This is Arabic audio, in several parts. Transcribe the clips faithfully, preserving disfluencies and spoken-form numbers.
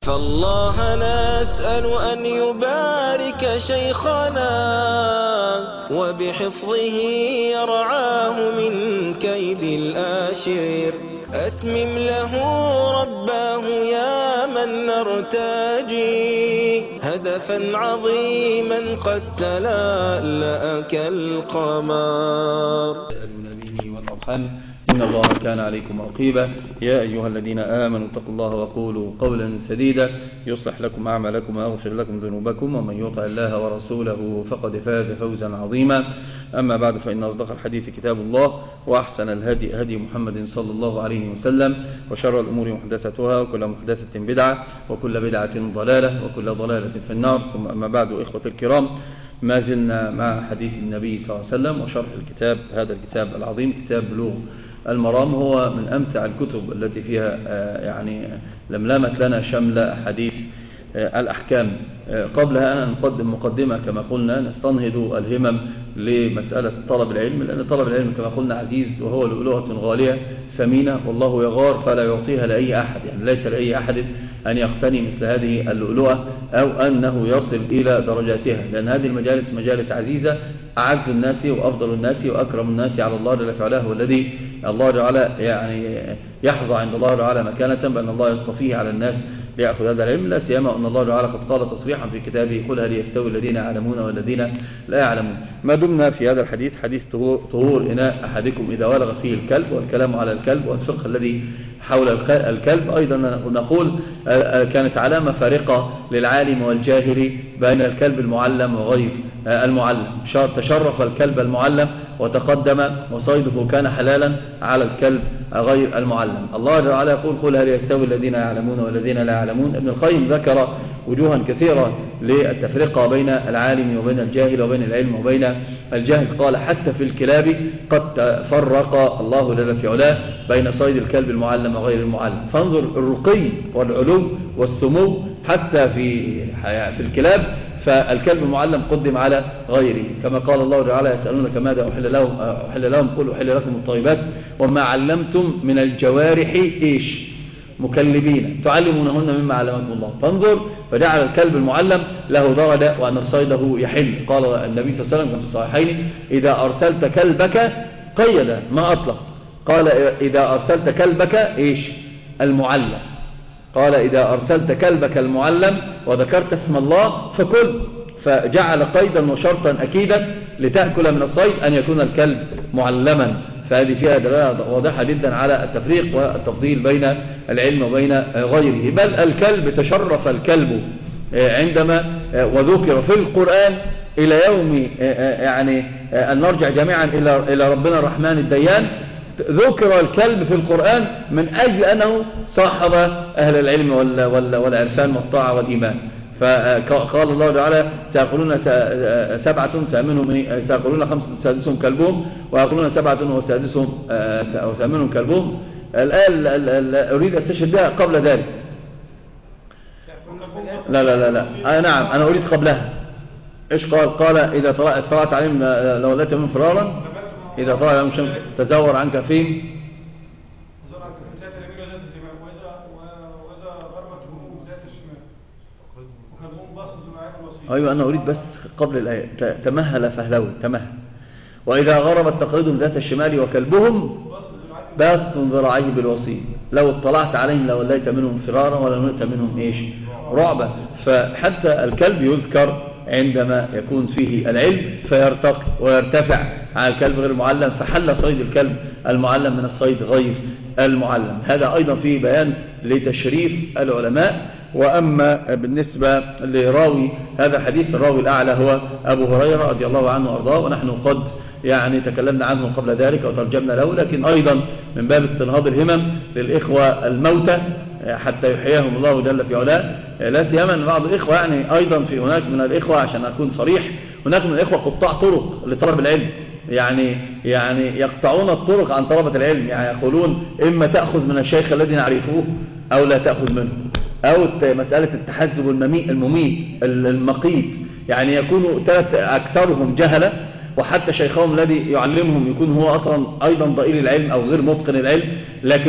فالله نسأل أن يبارك شيخنا وبحفظه يرعاه من كيد الآشر. أتمم له رباه يا من نرتجي هدفا عظيما قد تلألأ كالقمر. إن الله كان عليكم رقيبا. يا أيها الذين آمنوا اتقوا الله وقولوا قولا سديدا يصلح لكم أعمالكم ويغفر لكم ذنوبكم، ومن يطع الله ورسوله فقد فاز فوزا عظيما. أما بعد، فإن أصدق الحديث كتاب الله، وأحسن الهدي هدي محمد صلى الله عليه وسلم، وشر الأمور محدثتها، وكل محدثة بدعة، وكل بدعة ضلالة، وكل ضلالة في النار. ثم أما بعد، إخوة الكرام، ما زلنا مع حديث النبي صلى الله عليه وسلم وشرح الكتاب، هذا الكتاب العظيم كتاب بلوغ المرام. هو من أمتع الكتب التي فيها يعني لملمت لنا شمل حديث الأحكام. قبلها أن نقدم مقدمة كما قلنا نستنهض الهمم لمسألة طلب العلم، لأن طلب العلم كما قلنا عزيز، وهو لؤلؤة غالية ثمينة، والله يغار فلا يعطيها لأي أحد. يعني ليس لأي أحد أن يقتني مثل هذه اللؤلؤة أو أنه يصل إلى درجاتها، لأن هذه المجالس مجالس عزيزة. أعز الناس وأفضل الناس وأكرم الناس على الله جل وعلا والذي الله تعالى يعني يحظى عند الله تعالى مكانة بأن الله يصطفيه على الناس ليأخذ هذا العلم، لا سيما أن الله تعالى قد قال تصريحا في كتابه: قل هل يستوي الذين يعلمون والذين لا يعلمون. ما دمنا في هذا الحديث، حديث طهور إناء أحدكم إذا ولغ فيه الكلب، والكلام على الكلب والفقه الذي حول الكلب. أيضا نقول كانت علامة فارقة للعالم والجاهل بين الكلب المعلم وغير المعلم. تشرف الكلب المعلم وتقدم وصيده كان حلالا على الكلب غير المعلم. الله تعالى يقول: قل هل يستوي الذين يعلمون والذين لا يعلمون. ابن القيم ذكر وجوها كثيرة للتفرقة بين العالم وبين الجاهل وبين العلم وبين الجاهل. قال: حتى في الكلاب قد فرق الله جل في علاه بين صيد الكلب المعلم وغير المعلم. فانظر الرقي والعلو والسمو حتى في في الكلاب، فالكلب المعلم قدم على غيره، كما قال الله تعالى: يسألونك ماذا أحل لهم أحل لهم قل أحل لكم الطيبات وما علمتم من الجوارح إيش مكلبين تعلمونهن مما علمكم الله. فانظر، فجعل الكلب المعلم له درجة وأن صيده يحل. قال النبي صلى الله عليه وسلم في الصحيحين: إذا أرسلت كلبك قيد ما أطلق. قال: إذا أرسلت كلبك إيش المعلم. قال: إذا أرسلت كلبك المعلم وذكرت اسم الله فكل. فجعل قيدا وشرطا أكيدا لتأكل من الصيد أن يكون الكلب معلما. فهذه فيها دلالة واضحة جدا على التفريق والتفضيل بين العلم وبين غيره. بل الكلب تشرف الكلب عندما وذكر في القرآن إلى يوم يعني أن نرجع جميعا إلى ربنا الرحمن الديان. ذكر الكلب في القرآن من أجل أنه صاحب أهل العلم والعرفان والطاعة والإيمان. فقال الله تعالى: سيقولون سبعة ثامنهم سيقولون خمسة سادسهم كلبهم، ويقولون سبعة وسادسهم وثامنهم كلبهم. الآية أريد أستشهد بها قبل ذلك. لا لا لا لا آه نعم أنا أريد قبلها. إيش قال؟ قال: إذا طلعت عليهم لوليت من فرارا، إذا طلع يوم الشمس تزور عنك فين. أيوة أنا أريد بس قبل الآية: تمهل فهلوي تمهل. وإذا غربت تقرضهم ذات الشمال وكلبهم باسط ذراعيه بالوصيد لو اطلعت عليهم لوليت منهم فرارا ولوليت منهم إيش رعبا. فحتى الكلب يذكر عندما يكون فيه العلم فيرتقي ويرتفع على الكلب غير المعلم، فحل صيد الكلب المعلم من الصيد غير المعلم. هذا أيضا فيه بيان لتشريف العلماء. وأما بالنسبة لراوي هذا الحديث، الراوي الأعلى هو أبو هريرة رضي الله عنه وأرضاه، ونحن قد يعني تكلمنا عنه قبل ذلك وترجمنا له، لكن أيضا من باب استنهاض الهمم للإخوة الموتى حتى يحييهم الله جل في علاه، لا سيما أن بعض الإخوة يعني أيضا في هناك من الإخوة، عشان أكون صريح، هناك من الإخوة قطاع طرق لطلب العلم، يعني يعني يقطعون الطرق عن طلبة العلم. يعني يقولون: إما تأخذ من الشيخ الذي نعرفه أو لا تأخذ منه، أو مسألة التحزب المميت المقيت. يعني يكون ثلاث أكثرهم جهلة، وحتى شيخهم الذي يعلمهم يكون هو أصلا أيضا ضئيل العلم أو غير متقن العلم، لكن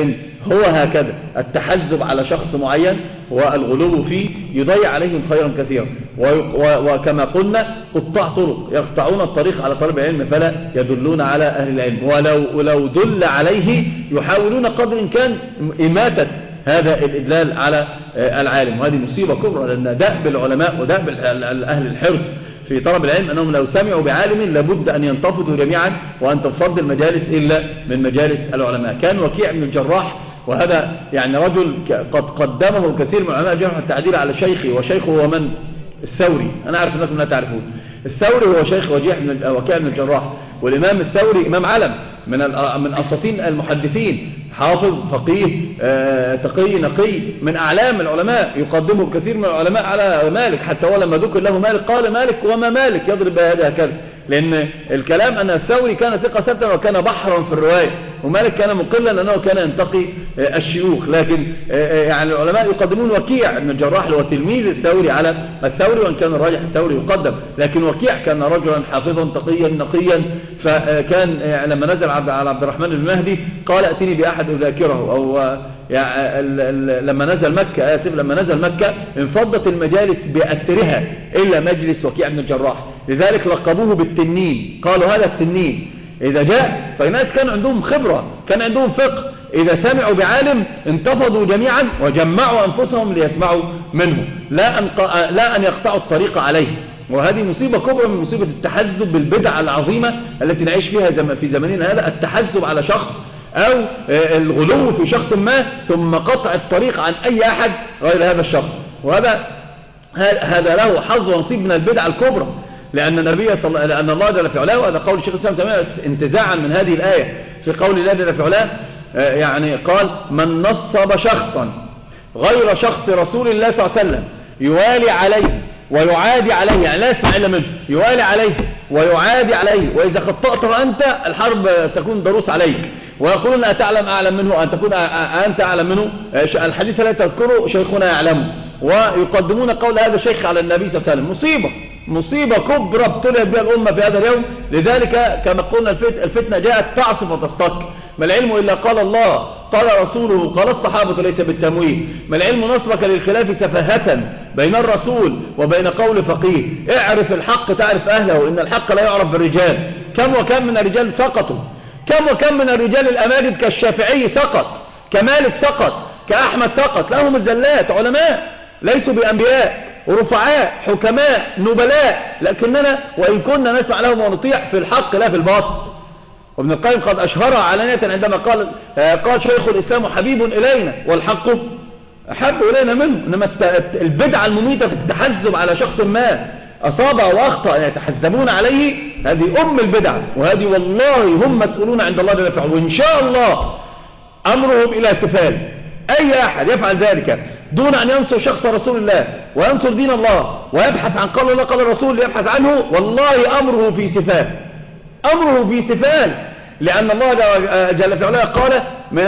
هو هكذا التحزب على شخص معين والغلو فيه يضيع عليهم خيرا كثيرا. وكما قلنا قطاع طرق يقطعون الطريق على طالب العلم فلا يدلون على أهل العلم، ولو, ولو دل عليه يحاولون قدر إمكان إماتة هذا الإدلال على العالم. وهذه مصيبة كبرى، لأن دأب العلماء ودأب أهل الحرص في طلب العلم أنهم لو سمعوا بعالم لابد أن ينتفضوا جميعا وأن تنفض المجالس إلا من مجالس العلماء. كان وكيع بن الجراح، وهذا يعني رجل قد قدمه كثير من علماء الجرح والتعديل على شيخي، وشيخه هو من؟ الثوري. أنا أعرف أنكم لا تعرفون. الثوري هو شيخ وكيع بن الجراح، والإمام الثوري إمام علم من من أساطين المحدثين، حافظ فقيه آه، تقي نقي، من أعلام العلماء، يقدمه كثير من العلماء على مالك، حتى هو لما ذكر له مالك قال مالك وما مالك يضرب بهذا هكذا، لأن الكلام أن الثوري كان ثقة ثبتا وكان بحرا في الرواية، ومالك كان مقلا لأنه كان ينتقي آه، الشيوخ. لكن آه، يعني العلماء يقدمون وكيع بن الجراح اللي هو تلميذ الثوري على الثوري، وإن كان الراجح الثوري يقدم، لكن وكيع كان رجلا حافظا تقيا نقيا. فكان آه، لما نزل على عبد الرحمن المهدي قال ائتني بأحد أذاكره، أو يعني لما نزل مكة آسف لما نزل مكة انفضت المجالس بأسرها إلا مجلس وكيع بن الجراح، لذلك لقبوه بالتنين، قالوا هذا التنين. إذا جاء فالناس كان عندهم خبرة، كان عندهم فقه، إذا سمعوا بعالم انتفضوا جميعا وجمعوا أنفسهم ليسمعوا منه، لا أن, لا أن يقطعوا الطريق عليه. وهذه مصيبة كبرى من مصيبة التحزب بالبدع العظيمة التي نعيش فيها في زماننا هذا، التحزب على شخص أو الغلو في شخص ما ثم قطع الطريق عن أي أحد غير هذا الشخص. وهذا هذا له حظ ونصيب من البدع الكبرى، لأن النبي صلى لأن الله جل في علاه، وهذا قول الشيخ الإسلام تيمية انتزاعا من هذه الآية في قول الله جل في علاه، يعني قال من نصب شخصا غير شخص رسول الله صلى الله عليه وسلم يوالي عليه ويعادي عليه، يعني لا يسمع إلا منه، يوالي عليه ويعادي عليه، وإذا خطأته أنت الحرب تكون ضروس عليك، ويقولون أتعلم أعلم منه أن تكون أنت أعلم منه، الحديث لا تذكره شيخنا يعلمه، ويقدمون قول هذا الشيخ على النبي صلى الله عليه وسلم. مصيبة مصيبة كبرى ابتليت بها الأمة في هذا اليوم. لذلك كما قلنا الفتنة جاءت تعصف وتستك، ما العلم إلا قال الله قال رسوله قال الصحابة ليس بالتمويه، ما العلم نصبك للخلاف سفاهة بين الرسول وبين قول فقيه، اعرف الحق تعرف أهله، إن الحق لا يعرف بالرجال. كم وكم من الرجال سقطوا، كم وكم من الرجال الأماجد كالشافعي سقط، كمالك سقط، كأحمد سقط، لهم الزلات، علماء ليسوا بأنبياء ورفعاء حكماء نبلاء، لكننا وإن كنا نسمع لهم ونطيع في الحق لا في الباطل. وابن القيم قد أشهرها علانية عندما قال قال شيخ الإسلام حبيب إلينا والحق أحب إلينا منه. إنما البدعة المميتة في التحزب على شخص ما أصاب وأخطأ يتحزبون عليه، هذه أم البدعة، وهذه والله هم مسؤولون عند الله جل وعلا، وإن شاء الله أمرهم إلى سفال. أي أحد يفعل ذلك دون أن ينصر شخص رسول الله وينصر دين الله ويبحث عن قول الله قال الرسول ليبحث عنه، والله أمره في سفال، أمره في سفال، لأن الله جل في علاه قال من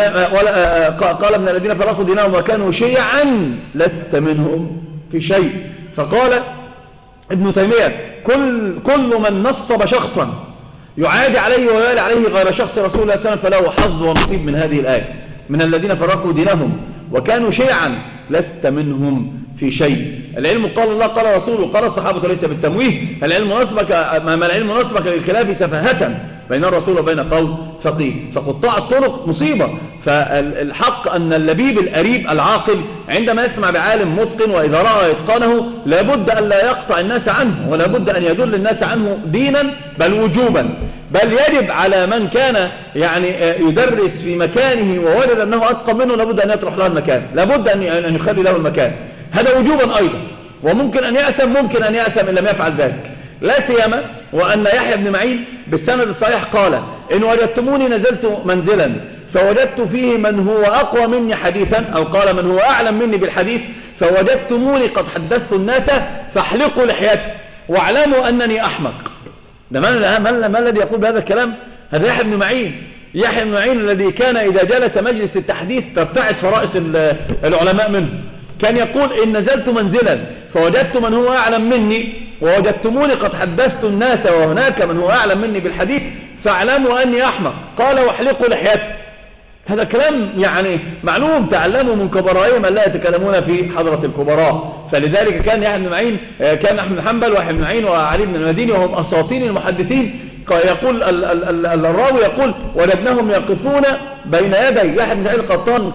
قال من الذين فرقوا دينهم وكانوا شيعا لست منهم في شيء. فقال ابن تيمية كل كل من نصب شخصا يعادي عليه ويالي عليه غير شخص رسول الله صلى الله عليه وسلم فله حظ ونصيب من هذه الآية، من الذين فرقوا دينهم وكانوا شيعا لست منهم في شيء. العلم قال الله قال رسوله قال الصحابة ليس بالتمويه. العلم نصبك ما العلم نصبك للخلاف سفاهة بين الرسول وبين قول فقيه. فقطاع الطرق مصيبة. فالحق أن اللبيب الأريب العاقل عندما يسمع بعالم متقن وإذا رأى إتقانه لابد أن لا يقطع الناس عنه، ولا بد أن يدل الناس عنه دينا بل وجوبا، بل يجب على من كان يعني يدرس في مكانه ووجد أنه أتقن منه لابد أن يطرح له المكان، لابد أن يخلي له المكان، هذا وجوبا أيضا. وممكن أن يأسم ممكن أن يأسم إن لم يفعل ذلك، لا سيما وأن يحيى بن معين بالسند الصحيح قال إن وجدتموني نزلت منزلا فوجدت فيه من هو أقوى مني حديثا، أو قال من هو أعلم مني بالحديث، فوجدتموني قد حدثت الناس فاحلقوا لحيتي واعلموا أنني أحمق. ده من الذي يقول بهذا الكلام؟ هذا يحيى بن معين. يحيى بن معين الذي كان إذا جلس مجلس التحديث ترتعد فرائس العلماء منه، كان يقول إن نزلت منزلا فوجدت من هو أعلم مني ووجدتموني قد حدثت الناس وهناك من هو أعلم مني بالحديث فاعلموا أني أحمق. قال واحلقوا لحيتي، هذا كلام يعني معلوم تعلموا من كبرائهم ألا يتكلمون في حضرة الكبراء. فلذلك كان يحيى بن معين كان أحمد بن حنبل ويحيى بن معين وعلي بن المديني وهم أساطين المحدثين. يقول ال ال ال ال الراوي يقول وجدناهم يقفون بين يدي يحيى بن سعيد القطان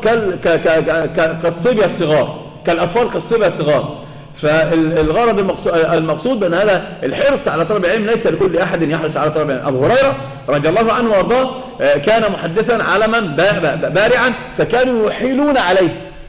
كالصبية الصغار، كالأطفال كالصبية الصغار. فالغرض المقصود بأن هذا الحرص على طلب العلم ليس لكل أحد يحرص على طلب العلم. أبو هريرة رضي الله عنه وارضاه كان محدثا علما بارعا، فكانوا يحيلون عليه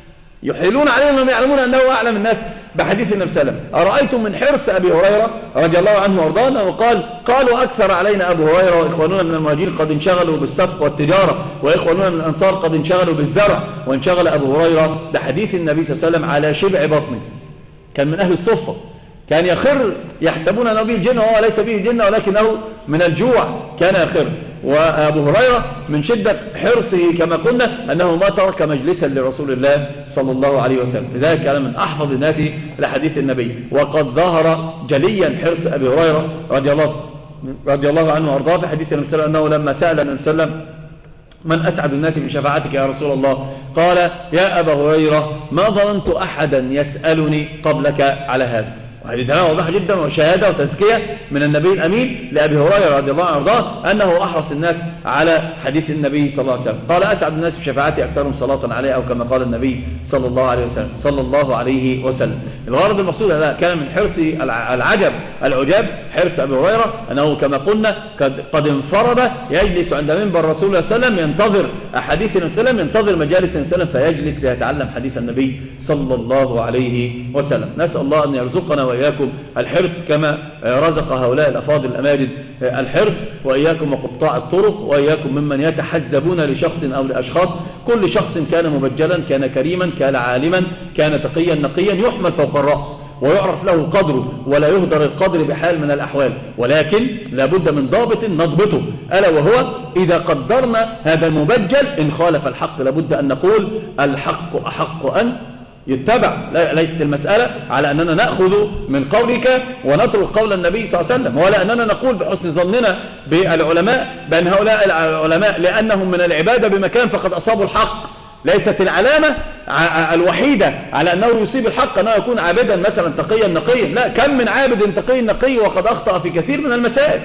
يحيلون عليه أنهم يعلمون أنه أعلم الناس بحديث النبي صلى الله عليه وسلم. أرأيتم من حرص أبي هريرة رضي الله عنه وارضاه أنه قال قالوا أكثر علينا أبو هريرة وإخواننا من المهاجرين قد انشغلوا بالصفق والتجارة، وإخواننا من الأنصار قد انشغلوا بالزرع، وانشغل أبو هريرة بحديث النبي صلى الله عليه وسلم على شبع بطنه. كان من أهل الصفة، كان يخر يحسبون أنه به الجنة وهو ليس به الجنة ولكنه من الجوع كان يخر. وأبو هريرة من شدة حرصه كما قلنا أنه ما ترك مجلسا لرسول الله صلى الله عليه وسلم، لذلك كان من أحفظ الناس لحديث النبي. وقد ظهر جليا حرص أبي هريرة رضي الله, رضي الله عنه وارضاه في حديث النبي صلى الله عليه وسلم أنه لما سأل النبي صلى الله عليه وسلم من أسعد الناس بشفاعتك يا رسول الله قال يا أبا هريرة ما ظننت أحدا يسألني قبلك على هذا. وهذه دلالة واضحة جدا وشهادة وتزكية من النبي الأمين لأبي هريرة رضي الله عنه وارضاه أنه أحرص الناس على حديث النبي صلى الله عليه وسلم. قال أسعد الناس بشفاعتي أكثرهم صلاة عليه، أو كما قال النبي صلى الله عليه وسلم صلى الله عليه وسلم. الغرض المقصود هذا كان من حرص العجب العجاب حرص أبي هريرة أنه كما قلنا قد, قد انفرد يجلس عند منبر رسول الله صلى الله عليه وسلم ينتظر أحاديث النبي صلى الله عليه وسلم، ينتظر مجالس النبي صلى الله عليه وسلم فيجلس ليتعلم حديث النبي صلى الله عليه وسلم. نسأل الله أن يرزقنا وإياكم الحرص كما رزق هؤلاء الأفاضل الأماجد الحرص، وإياكم وقطاع الطرق، وإياكم ممن يتحزبون لشخص أو لأشخاص. كل شخص كان مبجلا، كان كريما، كان عالما، كان تقيا نقيا، يحمل فوق الرأس ويعرف له قدره ولا يهدر القدر بحال من الأحوال، ولكن لابد من ضابط نضبطه، ألا وهو إذا قدرنا هذا المبجل إن خالف الحق لابد أن نقول الحق أحق أن يتبع. ليست المسألة على أننا نأخذ من قولك ونترك قول النبي صلى الله عليه وسلم، ولا أننا نقول بحسن ظننا بالعلماء بأن هؤلاء العلماء لأنهم من العبادة بمكان فقد أصابوا الحق. ليست العلامة الوحيدة على أنه يصيب الحق أنه يكون عابدا مثلا تقيا نقيا، لا، كم من عابد تقي نقي وقد أخطأ في كثير من المسائل.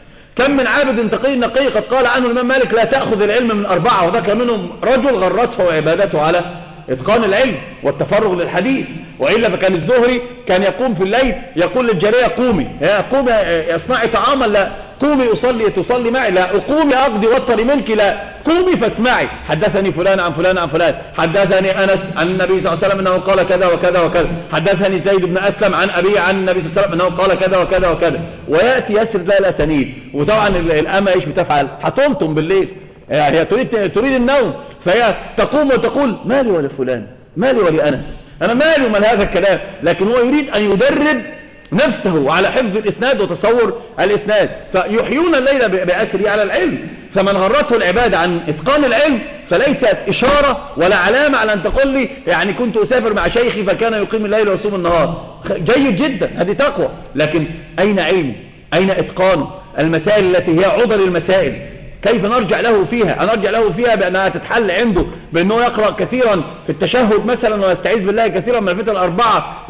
كم من عابد تقي نقي قد قال عنه الإمام مالك لا تأخذ العلم من أربعة، وذكر منهم رجل غرسه وعبادته على إتقان العلم والتفرغ للحديث. وإلا فكان الزهري كان يقوم في الليل يقول للجارية قومي، قومي اصنعي طعاما، لا قومي أصلي تصلي معي، لا قومي أقضي وطري ملكي، لا قومي فاسمعي حدثني فلان عن فلان عن فلان، حدثني أنس عن النبي صلى الله عليه وسلم أنه قال كذا وكذا وكذا، حدثني زيد بن أسلم عن أبي عن النبي صلى الله عليه وسلم أنه قال كذا وكذا وكذا، ويأتي يسرد لا الأسانيد. وطبعا الأمة إيش بتفعل؟ هتلطم بالليل، يعني هي تريد, تريد النوم، فهي تقوم وتقول مالي ولفلان، مالي ولأنس، أنا مالي ومال هذا الكلام. لكن هو يريد أن يدرب نفسه على حفظ الإسناد وتصور الإسناد، فيحيون الليل بأسره على العلم. فمن غرته العبادة عن إتقان العلم فليست إشارة ولا علامة على أن تقول لي يعني كنت أسافر مع شيخي فكان يقيم الليل ويصوم النهار. جيد جدا، هذه تقوى، لكن أين علم؟ أين إتقانه؟ المسائل التي هي عضل المسائل كيف نرجع له فيها؟ نرجع له فيها بأنها تتحل عنده بأنه يقرأ كثيرا في التشهد مثلا ويستعيذ بالله كثيرا من الفتن الأربعة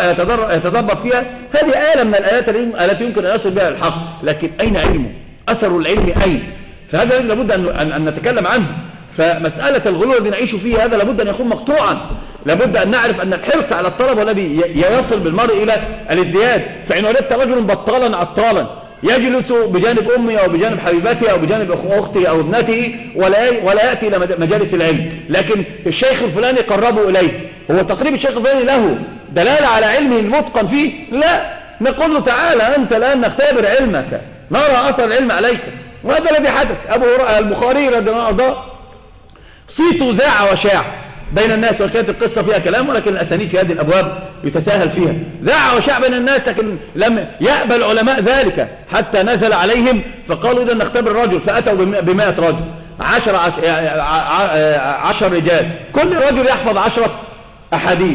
يتدبر فيها. هذه آلة من الآيات التي يمكن أن يصل بها الحق، لكن أين علمه؟ أثر العلم أين؟ فهذا لابد أن, أن نتكلم عنه. فمسألة الغلو الذي نعيش فيه هذا لابد أن يكون مقطوعا. لابد أن نعرف أن الحرص على الطلب والذي يصل بالمرء إلى الازدياد. فإن وجدت رجلا بطالا عطالا يجلس بجانب أمي أو بجانب حبيبتي أو بجانب أختي أو ابنته ولا ولا يأتي إلى مجالس العلم، لكن الشيخ الفلاني قربه إليه، هو تقريب الشيخ الفلاني له دلالة على علمه المتقن فيه؟ لا، نقول له تعالى أنت الآن نختبر علمك، نرى أثر العلم عليك. وهذا الذي حدث. أبو البخاري رضي الله عنه صيته ذاع وشاع بين الناس، وكانت القصة فيها كلام ولكن الأسانيد في هذه الأبواب يتساهل فيها. ذاع وشاع بين الناس، لكن لم يأبى العلماء ذلك حتى نزل عليهم فقالوا إذا نختبر الرجل، فأتوا بمائة رجل، عشر, عشر رجال، كل رجل يحفظ عشرة أحاديث.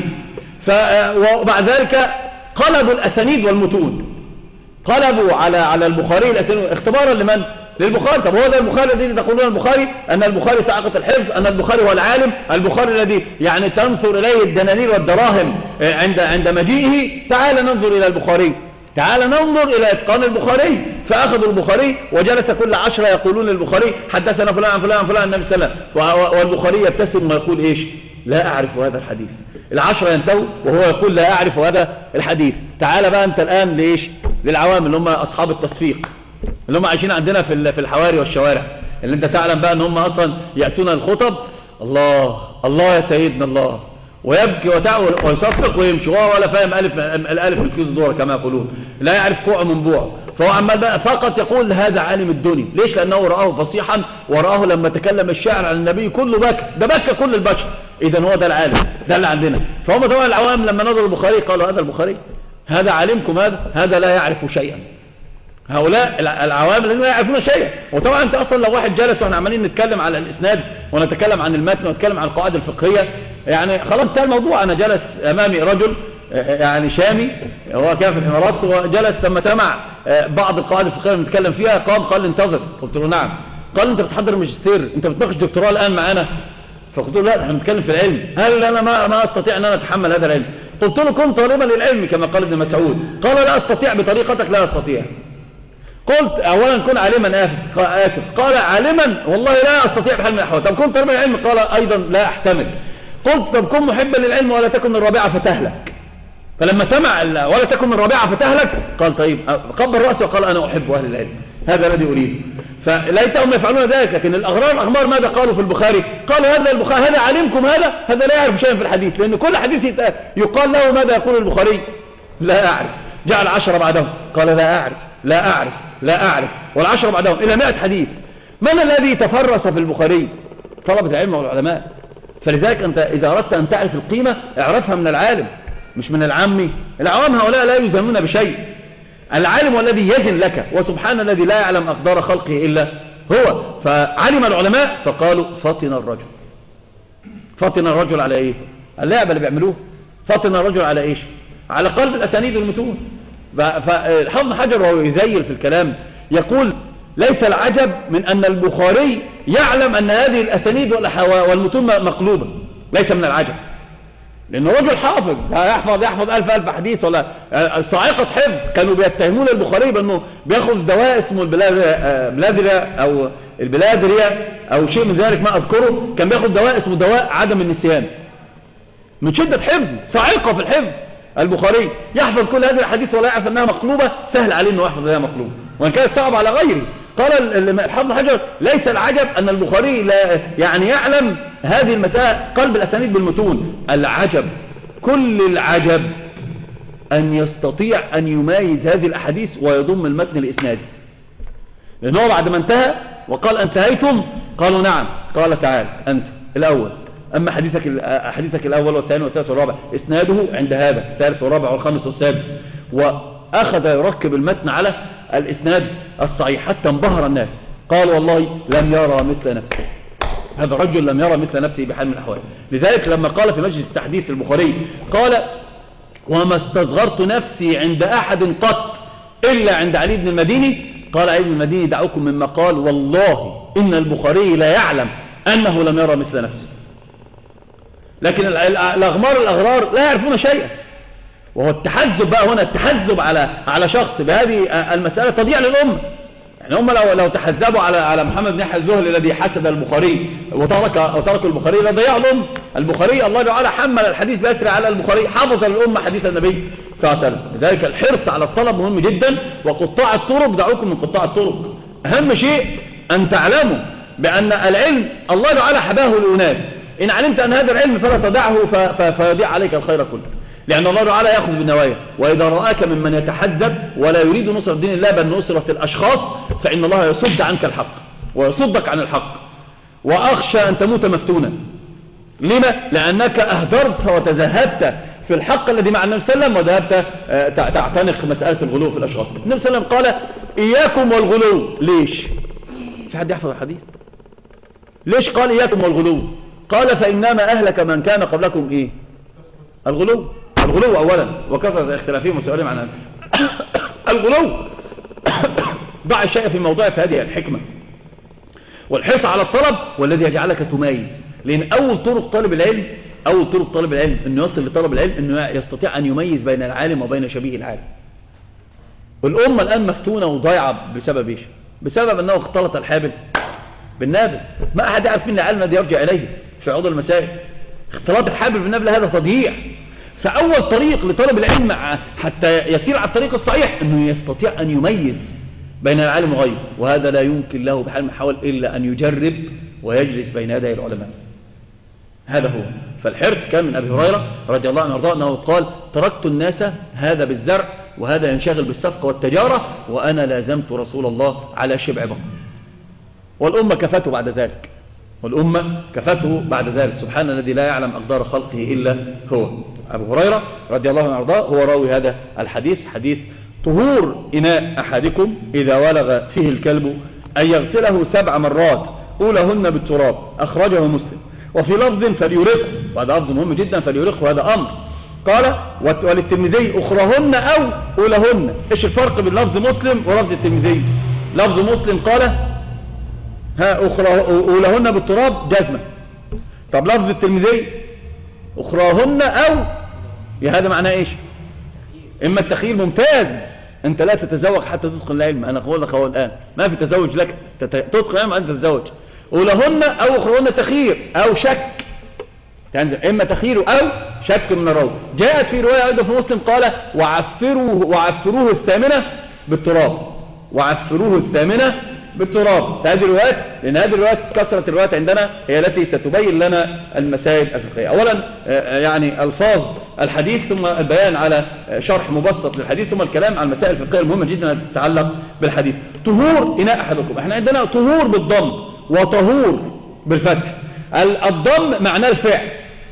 وبعد ذلك قلبوا الأسانيد والمتون، قلبوا على على البخاري الأسانيد اختبارا لمن؟ للبخاري. طب هو ده البخاري الذي تقولون البخاري أن البخاري ساقط الحفظ، أن البخاري هو العالم، البخاري الذي يعني تنظر إليه الدنانير والدراهم عند عند مجيئه. تعال ننظر إلى البخاري، تعال ننظر إلى إتقان البخاري. فأخذوا البخاري وجلس كل عشرة يقولون للبخاري حدثنا فلان عن فلان عن فلان النبي صلى الله عليه وسلم، والبخاري يبتسم ويقول إيش؟ لا أعرف هذا الحديث. العشرة ينتهوا وهو يقول لا أعرف هذا الحديث. تعال بقى أنت الآن لإيش؟ للعوام اللي هم أصحاب التصفيق، اللي هم عايشين عندنا في في الحواري والشوارع، اللي أنت تعلم بقى أن هم أصلا يأتون الخطب الله الله يا سيدنا الله، ويبكي ويصفق ويمشي وهو ولا فاهم ألف الألف من كيس دورة كما يقولون، لا يعرف كوع من بوع. فهو عمال بقى فقط يقول هذا عالم الدنيا. ليش؟ لأنه رآه فصيحا، ورآه لما تكلم الشاعر عن النبي كله بكى، ده بكى كل البشر. إذن هو ده العالم، ده اللي عندنا. فهم طبعا العوام لما نظروا البخاري قالوا هذا البخاري، هذا عالمكم، هذا هذا لا يعرف شيئا. هؤلاء العوام الذين لا يعرفون شيئا. وطبعا انت اصلا لو واحد جلس واحنا عمالين نتكلم على الاسناد ونتكلم عن المتن ونتكلم عن القواعد الفقهيه، يعني خلاص انتهى الموضوع. انا جلس امامي رجل يعني شامي، هو كان في الامارات، وجلس لما سمع بعض القواعد الفقهيه اللي بنتكلم فيها قام قال لي انتظر. قلت له نعم. قال انت بتحضر ماجستير، انت بتناقش دكتوراه الان معانا؟ فقلت له لا احنا بنتكلم في العلم. هل انا ما ما استطيع ان انا اتحمل هذا العلم؟ قلت له كن طالبا للعلم كما قال ابن مسعود. قال لا استطيع بطريقتك. لا استطيع. قلت اولا كن عالما اسف. قال عالما والله لا استطيع بحال من الاحوال. طب كن طالبا للعلم؟ قال ايضا لا احتمل. قلت طب كن محبا للعلم ولا تكن الرابعه فتهلك. فلما سمع ولا تكن الرابعه فتهلك قال طيب، قبل راسه وقال انا احب اهل العلم، هذا الذي اريده. فليتهم يفعلون ذلك. لكن الاغرار الاغمار ماذا قالوا في البخاري؟ قالوا هذا البخاري هذا عالمكم، هذا هذا لا يعرف شيئا في الحديث، لان كل حديث يقال له ماذا يقول البخاري؟ لا اعرف. جعل عشرة بعدهم قال لا اعرف لا اعرف لا اعرف، والعشرة بعدهم الى مئة حديث. من الذي تفرس في البخاري؟ طلبة العلم والعلماء. فلذلك انت اذا اردت ان تعرف القيمه اعرفها من العالم مش من العامي. العوام هؤلاء لا يزنون بشيء. العالم هو الذي يزن لك، وسبحان الذي لا يعلم أقدار خلقه إلا هو. فعلم العلماء فقالوا فطن الرجل. فطن الرجل على إيه؟ اللعبة اللي بيعملوه. فطن الرجل على إيش؟ على قلب الأسانيد والمتون. فالحافظ حجر وهو يزيل في الكلام يقول ليس العجب من أن البخاري يعلم أن هذه الأسانيد والمتون مقلوبة. ليس من العجب، لأنه رجل حافظ يحفظ يحفظ ألف ألف حديث ولا صاعقة حفظ. كانوا بيتهمون البخاري بأنه بياخذ دواء اسمه البلادريا أو البلادريا أو شيء من ذلك ما أذكره. كان بياخذ دواء اسمه دواء عدم النسيان من شدة حفظ، صاعقة في الحفظ. البخاري يحفظ كل هذه الحديث ولا يعرف أنها مقلوبة. سهل عليه أنه يحفظ أنها مقلوبة، وإن كانت صعب على غيره. قال الحافظ حجر ليس العجب أن البخاري لا يعني يعلم هذه المسائل قلب الأسانيد بالمتون. العجب كل العجب أن يستطيع أن يميز هذه الأحاديث ويضم المتن الإسنادي. لأنه بعد ما انتهى وقال انتهيتم قالوا نعم. قال تعال أنت الأول، أما حديثك حديثك الأول والثاني والثالث والرابع إسناده عند هذا الثالث والرابع والخامس والسادس. وأخذ يركب المتن على الإسناد الصحيح حتى انبهر الناس. قال والله لم يرى مثل نفسه. هذا الرجل لم يرى مثل نفسه بحال من الأحوال. لذلك لما قال في مجلس التحديث البخاري قال وما استصغرت نفسي عند أحد قط إلا عند علي بن المديني. قال علي بن المديني دعوكم مما قال والله إن البخاري لا يعلم أنه لم يرى مثل نفسه. لكن الأغمار الأغرار لا يعرفون شيئا. وهو التحزب بقى هنا، التحزب على على شخص بهذه المسألة تضيع للأمة. يعني هم لو لو تحزبوا على على محمد بن يحيى الزهري الذي حسد البخاري وترك وترك البخاري لضيع الأمة. البخاري الله تعالى حمل الحديث بأسر على البخاري، حفظ للأمة حديث النبي صلى الله عليه وسلم. لذلك الحرص على الطلب مهم جدا. وقطاع الطرق دعوكم من قطاع الطرق. أهم شيء أن تعلموا بأن العلم الله تعالى حباه للناس. إن علمت أن هذا العلم فلا تدعه فيضيع عليك الخير كله. لأن الله تعالى يأخذ بالنوايا. وإذا رآك ممن يتحزب ولا يريد نصرة دين الله بل نصرة الأشخاص فإن الله يصد عنك الحق ويصدك عن الحق. وأخشى أن تموت مفتونا. لما؟ لأنك أهدرت وتزهدت في الحق الذي مع النبي صلى الله عليه وسلم وذهبت تعتنق مسألة الغلو في الأشخاص. النبي صلى الله عليه وسلم قال إياكم والغلو. ليش؟ في حد يحفظ الحديث؟ ليش قال إياكم والغلو؟ قال فإنما أهلك من كان قبلكم إيه؟ الغلو. الغلو أولا وكثرة اختلافهم وسؤالهم عن هذا. الغلو ضع الشيء في موضعه في هذه الحكمة. والحرص على الطلب والذي يجعلك تميز. لأن أول طرق طالب العلم أول طرق طالب العلم أنه يصل لطلب العلم أنه يستطيع أن يميز بين العالم وبين شبيه العالم. والأمة الآن مفتونة وضايعة بسبب إيش؟ بسبب أنه اختلط الحابل بالنابل. ما أحد يعرف مين العلم الذي يرجع إليه في عضو المسائل. اختلاط الحابل بالنابل هذا تضييع. فأول طريق لطلب العلم حتى يسير على الطريق الصحيح أنه يستطيع أن يميز بين العالم وغيره، وهذا لا يمكن له بحال من حول إلا أن يجرب ويجلس بين يدي العلماء. هذا هو. فالحرص كان من أبي هريرة رضي الله عنه وارضاه أنه قال: تركت الناس هذا بالزرع وهذا ينشغل بالصفقة والتجارة وأنا لازمت رسول الله على شبع بطن. والأمة كفته بعد ذلك والأمة كفته بعد ذلك. سبحان الذي لا يعلم أقدار خلقه إلا هو. أبو هريرة رضي الله عنه وارضاه هو راوي هذا الحديث، حديث طهور إناء أحدكم إذا ولغ فيه الكلب أن يغسله سبع مرات أولهن بالتراب، أخرجه مسلم. وفي لفظ فليرقه، وهذا لفظ مهم جدا، فليرقه هذا أمر. قال وللترمذي أخرهن أو أولهن. إيش الفرق بين لفظ مسلم ولفظ الترمذي؟ لفظ مسلم قال ها أخرى أولهن بالتراب جزمة. طب لفظ الترمذي أخراهن أو، يا هذا معناه إيش؟ إما التخيير. ممتاز. أنت لا تتزوج حتى تدخل العلم. أنا أقول لك هو الآن ما في تزوج لك، تدخل العلم أنت تتزوج. أولهن أو أخرهن تخيير أو شك، يعني إما تخيير أو شك من الراوي. جاءت في رواية أيضا في مسلم قال وعفروه وعفروه الثامنة بالتراب، وعفروه الثامنة بالتراب. هذه الروايات، لأن هذه الروايات كثرة الروايات عندنا هي التي ستبين لنا المسائل الفقهية. أولا يعني ألفاظ الحديث، ثم البيان على شرح مبسط للحديث، ثم الكلام عن المسائل الفقهية المهمة جدا تتعلق بالحديث. طهور إناء أحدكم، احنا عندنا طهور بالضم وطهور بالفتح. الضم معناه الفعل،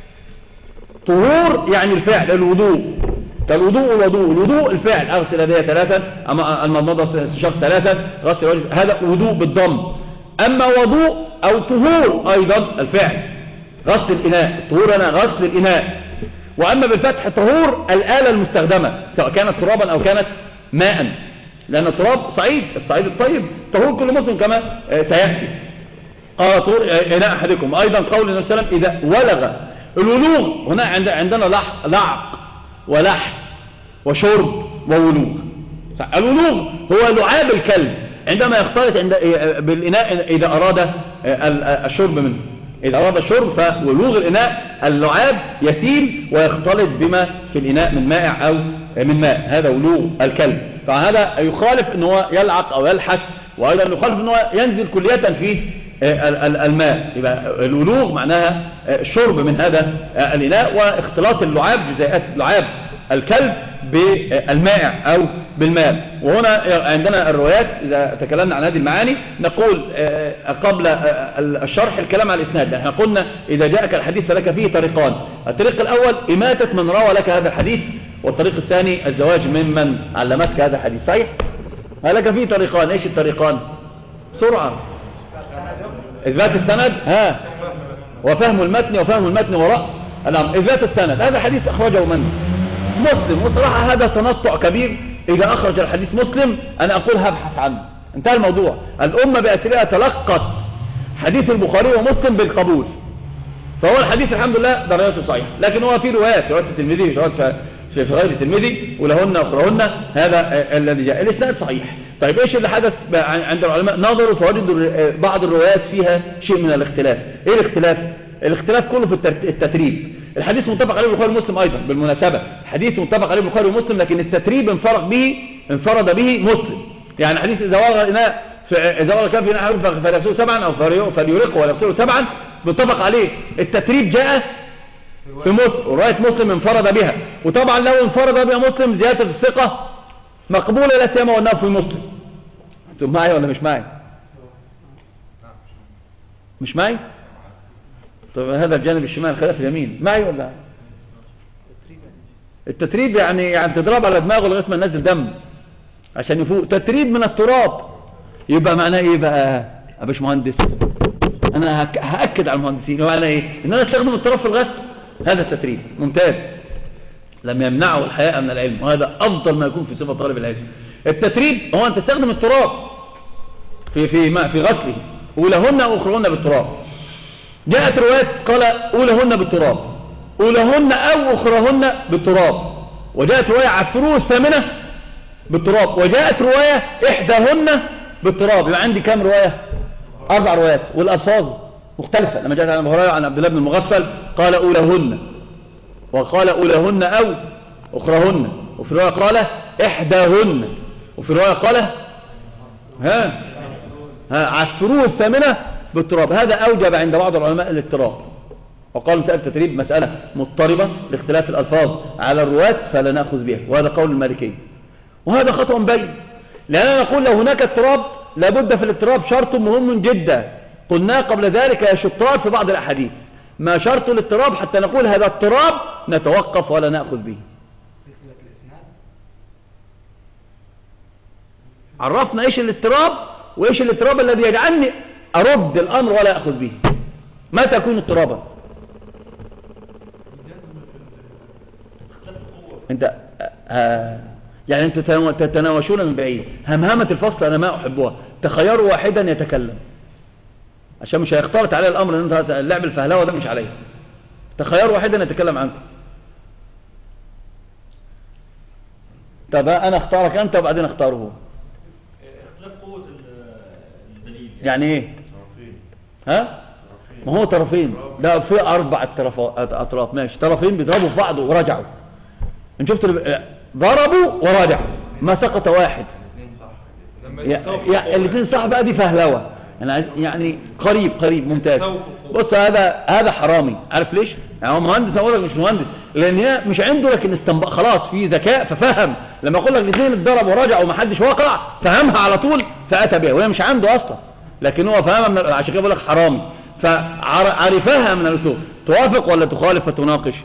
طهور يعني الفعل، الوضوء. الوضوء الوضوء الوضوء الفعل، أغسل يدي ثلاثا، المضمضة استنشاق ثلاثا، غسل وجه، هذا وضوء بالضم. أما وضوء أو طهور أيضا الفعل، غسل الإناء. الطهور أنا غسل الإناء. وأما بالفتح طهور الآلة المستخدمة، سواء كانت ترابا أو كانت ماء، لأن التراب صعيد، الصعيد الطيب طهور كل مسلم كما سيأتي. قال طهور إناء أحدكم. أيضا قول النبي صلى الله عليه وسلم إذا ولغ. الولوغ هنا عندنا لعق ولحس وشرب وولوغ. الولوغ هو لعاب الكلب عندما يختلط عند بالإناء إذا أراد الشرب منه. إذا أراد الشرب فولوغ الإناء اللعاب يسيل ويختلط بما في الإناء من ماء أو من ماء، هذا ولوغ الكلب. فهذا يخالف أنه يلعق أو يلحس، وأيضا يخالف أنه ينزل كلية في الماء. يبقى الولوغ معناها الشرب من هذا الإناء واختلاط اللعاب، جزيئات لعاب الكلب بالماء أو بالماء. وهنا عندنا الروايات إذا تكلمنا عن هذه المعاني نقول قبل الشرح الكلام على الإسناد. احنا قلنا إذا جاءك الحديث فلك فيه طريقان. الطريق الأول إماتة من روى لك هذا الحديث، والطريق الثاني الزواج ممن علمتك هذا الحديث. صحيح؟ لك فيه طريقان. ايش الطريقان؟ بسرعة. إثبات السند ها وفهم المتن وفهم المتن ورأس الأمر. إثبات السند، هذا حديث أخرجه من؟ مسلم. وصراحة هذا تنطع كبير. إذا أخرج الحديث مسلم أنا أقول هبحث عنه، انتهى الموضوع. الأمة بأسرها تلقت حديث البخاري ومسلم بالقبول، فهو الحديث الحمد لله درجته صحيح. لكن هو في روايات، رواية الترمذي، رواية في غير الترمذي، ولهن أخرهن، هذا الذي جاء الإسناد صحيح. طيب إيش اللي حدث عند العلماء؟ نظروا فوجدوا بعض الروايات فيها شيء من الاختلاف. إيه الاختلاف؟ الاختلاف كله في التتريب. الحديث متفق عليه البخاري ومسلم أيضا بالمناسبة، حديث متفق عليه البخاري ومسلم، لكن التتريب انفرد به انفرد به مسلم. يعني حديث إذا ولغ الإناء إذا ولغ كان في إناء فليغسله سبعا أو فليرقه وليغسله سبعا، متفق عليه. التتريب جاء في مسلم، ورواية مسلم انفرد بها. وطبعا لو انفرد بها مسلم زيادة الثقة مقبولة لا سيما وأنها في مسلم. انتم معي ولا مش معي؟ مش معي؟ طيب هذا الجانب الشمال خلاف اليمين، معي ولا؟ التتريب يعني يعني تضرب على دماغه لغايه ما ينزل دم عشان يفوق. تتريب من التراب يبقى معناه ايه بقى يا باشمهندس؟ انا هاكد على المهندسين، معناه ايه؟ ان انا استخدم التراب في الغسل، هذا التتريب ممتاز، لم يمنعه الحياء من العلم، وهذا افضل ما يكون في صفه طالب العلم. التتريب هو ان تستخدم التراب في في ما في غسله، أولهن أو أخرهن بالتراب. جاءت روايات قال أولهن بالتراب، أولهن أو أخرهن بالتراب، وجاءت رواية عفروه الثامنة بالتراب، وجاءت رواية إحداهن بالتراب. يبقى عندي كام رواية؟ أربع روايات، والألفاظ مختلفة. لما جاءت عن أبي هريرة عن عبد الله بن المغفل قال أولهن، وقال أولهن أو أخرهن، وفي رواية قال إحداهن، وفي رواية قال ها ها عفروه الثامنة بالتراب. هذا أوجب عند بعض العلماء الاضطراب، وقال مسألة التتريب مسألة مضطربة لاختلاف الألفاظ على الرواة فلا نأخذ بها، وهذا قول المالكي، وهذا خطأ بين. لأننا نقول لو هناك اضطراب لابد في الاضطراب شرط مهم جدا قلنا قبل ذلك يا شطار في بعض الأحاديث، ما شرط الاضطراب حتى نقول هذا اضطراب نتوقف ولا نأخذ به. عرفنا ايش الاضطراب وايش الاضطراب الذي يجعلني ارد الامر ولا اخذ به. متى يكون اضطرابا؟ انت آه يعني انت تتناوشون من بعيد. همهمة الفصل انا ما احبها، تخيروا واحدا يتكلم عشان مش هيختلط عليه الامر، ان انت اللعب الفهلوه ده مش عليه. تخيروا واحدا يتكلم عنكم. طب انا اختارك انت وبعدين اختاره هو. يعني ايه؟ ها؟ ما هو طرفين، ده في اربع اطراف ماشي، طرفين بيضربوا في بعض ورجعوا. ان شفت ضربوا ورجعوا ما سقط واحد. يعني الاثنين صح بقى دي فهلوه يعني قريب قريب ممتاز. بص هذا هذا حرامي، عارف ليش؟ يعني هو مهندس، اقول لك مش مهندس لان هي مش عنده، لكن استنبأ خلاص في ذكاء ففهم. لما اقول لك الاثنين اتضربوا ورجعوا وما حدش وقع فهمها على طول فاتى بها، وهي مش عنده اصلا لكن هو فهمها من... عشان كده بقول لك حرامي، فعرفها من الرسول. توافق ولا تخالف فتناقش؟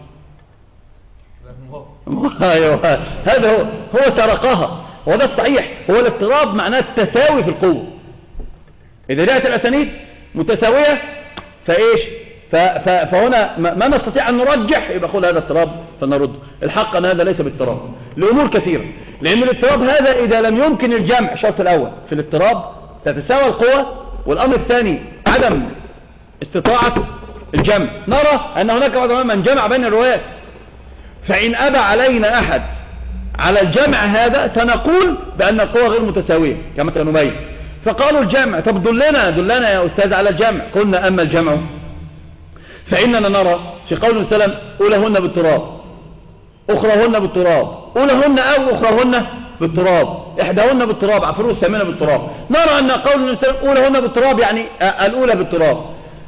ايوه هذا هو هو سرقها، هو ده الصحيح. هو الاضطراب معناه التساوي في القوه. اذا جاءت الاسانيد متساويه فايش ف... ف... فهنا ما نستطيع ان نرجح، يبقى قول هذا اضطراب فنرد. الحق ان هذا ليس باضطراب لامور كثيره، لان الاضطراب هذا اذا لم يمكن الجمع. الشرط الاول في الاضطراب تتساوى القوه، والامر الثاني عدم استطاعه الجمع. نرى ان هناك بعض من جمع بين الروايات، فان ابى علينا احد على الجمع هذا سنقول بان القوه غير متساويه كما سنبين. فقالوا الجمع، طب دلنا دلنا يا أستاذ على الجمع. قلنا أما الجمع فإننا نرى في قول سلام أولهن بالتراب أخرهن بالتراب، أولهن أو أخرهن بالتراب، إحداهن بالتراب، عفروه الثامنة بالتراب. نرى أن قول سلام أولهن بالتراب يعني الأولى بالتراب،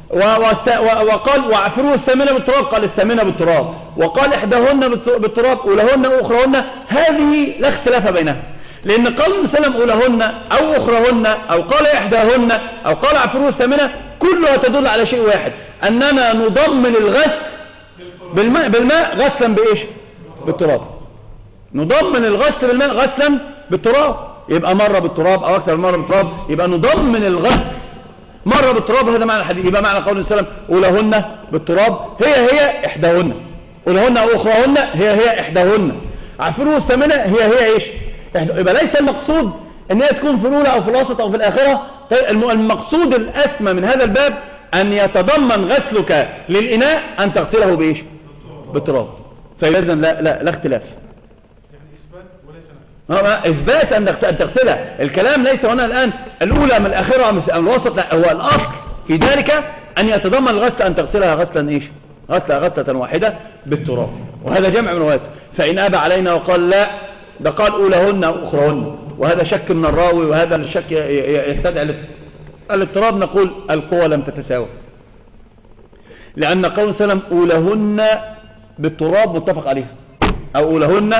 وقال وعفروه الثامنة بالتراب قال الثامنة بالتراب، وقال إحداهن بالتراب أولهن أو أخرهن. هذه لا اختلاف بينها، لأن قال سلم أولهن أو أخرهن أو قال إحداهن أو قال عفروه الثامنة كلها تدل على شيء واحد، أننا نضمن الغسل بالماء, بالماء غسلا بإيش؟ بالتراب. نضمن الغسل بالماء غسلا بالتراب، يبقى مرة بالتراب أو أكثر مرة بالتراب، يبقى نضمن الغسل مرة بالتراب. هذا معنى الحديث. يبقى معنى قول سلم أولهن بالتراب هي هي إحداهن، أولهن أو أخرهن هي هي إحداهن، عفروه الثامنة هي هي إيش؟ يبقى ليس المقصود ان هي تكون في الاولى او في الوسط او في الاخره. المقصود الاسمى من هذا الباب ان يتضمن غسلك للاناء ان تغسله بايش؟ بالتراب. فاذا لا لا لا اختلاف، يعني اثبات وليس نفي. اثبات ان تغسلها. الكلام ليس هنا الان الاولى من الاخره من الوسط، لا، هو الاصل في ذلك ان يتضمن الغسل ان تغسلها غسلا ايش؟ غسله غسله واحده بالتراب. وهذا جمع من روايات. فان ابى علينا وقال لا، ده قال أولهن أو أخرهن، وهذا شك من الراوي، وهذا الشك يستدعي الاضطراب. نقول القوة لم تتساوى، لأن قول سلم أولهن بالتراب متفق عليها، أو أولهن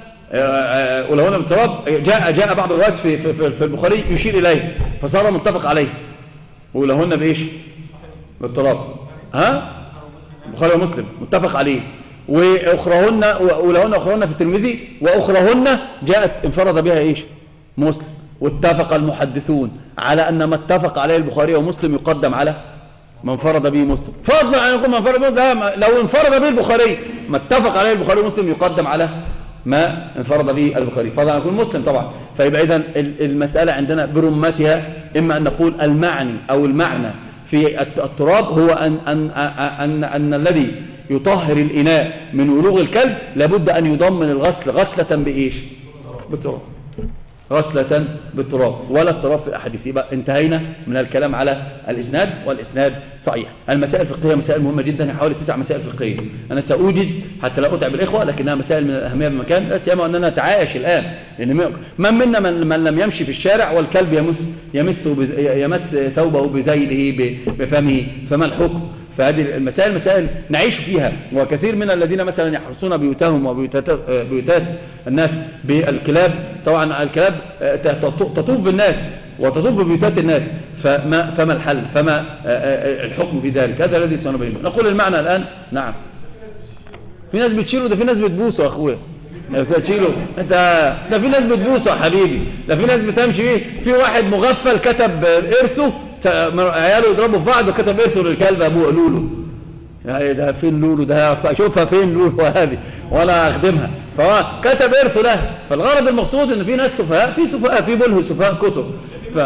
أولهن بالتراب جاء جاء بعض الروايات في, في, في البخاري يشير إليه فصار متفق عليه. أولهن بإيش؟ بالتراب. ها؟ البخاري ومسلم متفق عليه. وأخرهن وأولهن أخرهن في الترمذي، وأخرهن جاءت انفرد بها إيش؟ مسلم. واتفق المحدثون على أن ما اتفق عليه البخاري ومسلم يقدم على ما انفرد به مسلم، فضلا عن يكون ما انفرد به. لو انفرد به البخاري ما اتفق عليه البخاري ومسلم يقدم على ما انفرد به البخاري، فضلا عن يكون مسلم طبعا. فيبقى إذن المسألة عندنا برمتها إما أن نقول المعني أو المعنى في التراب هو أن, أن, أن, أن, أن الذي يطهر الإناء من ولوغ الكلب لابد أن يضمن الغسل غسلة بإيش؟ بالتراب، غسلة بالتراب ولا التراب في الأحاديث. يبقى انتهينا من الكلام على الإسناد، والإسناد صحيح. المسائل الفقهية مسائل مهمة جدا، حوالي تسع مسائل فقهية أنا سأوجد حتى لا أتعب الإخوة، لكنها مسائل من الأهمية بمكان، لا سيما أننا نتعايش الآن، لأن من منا من, من لم يمشي في الشارع والكلب يمس يمس يمس ثوبه بذيله بفمه، فما الحكم؟ فهذه المسائل مسائل نعيش فيها. وكثير من الذين مثلا يحرسون بيوتهم وبيوتات الناس بالكلاب، طبعا الكلاب تطوف بالناس وتطوف ببيوتات الناس، فما, فما الحل؟ فما الحكم في ذلك؟ هذا الذي سنبينه. نقول المعنى الآن. نعم، في ناس بتشيله، ده في ناس بتبوسه يا أخويا، تشيله انت، ده في ناس بتبوسه يا حبيبي، ده في ناس بتمشي ايه، في واحد مغفل كتب ارثه، عياله يضربوا في بعض وكتب ارثه للكلب ابوه لولو. يعني ده فين لولو ده؟ شوفها فين لولو هذه ولا اخدمها. فهو كتب ارثه له. فالغرض المقصود ان في ناس سفهاء، في سفهاء، في بله سفهاء كسر. ف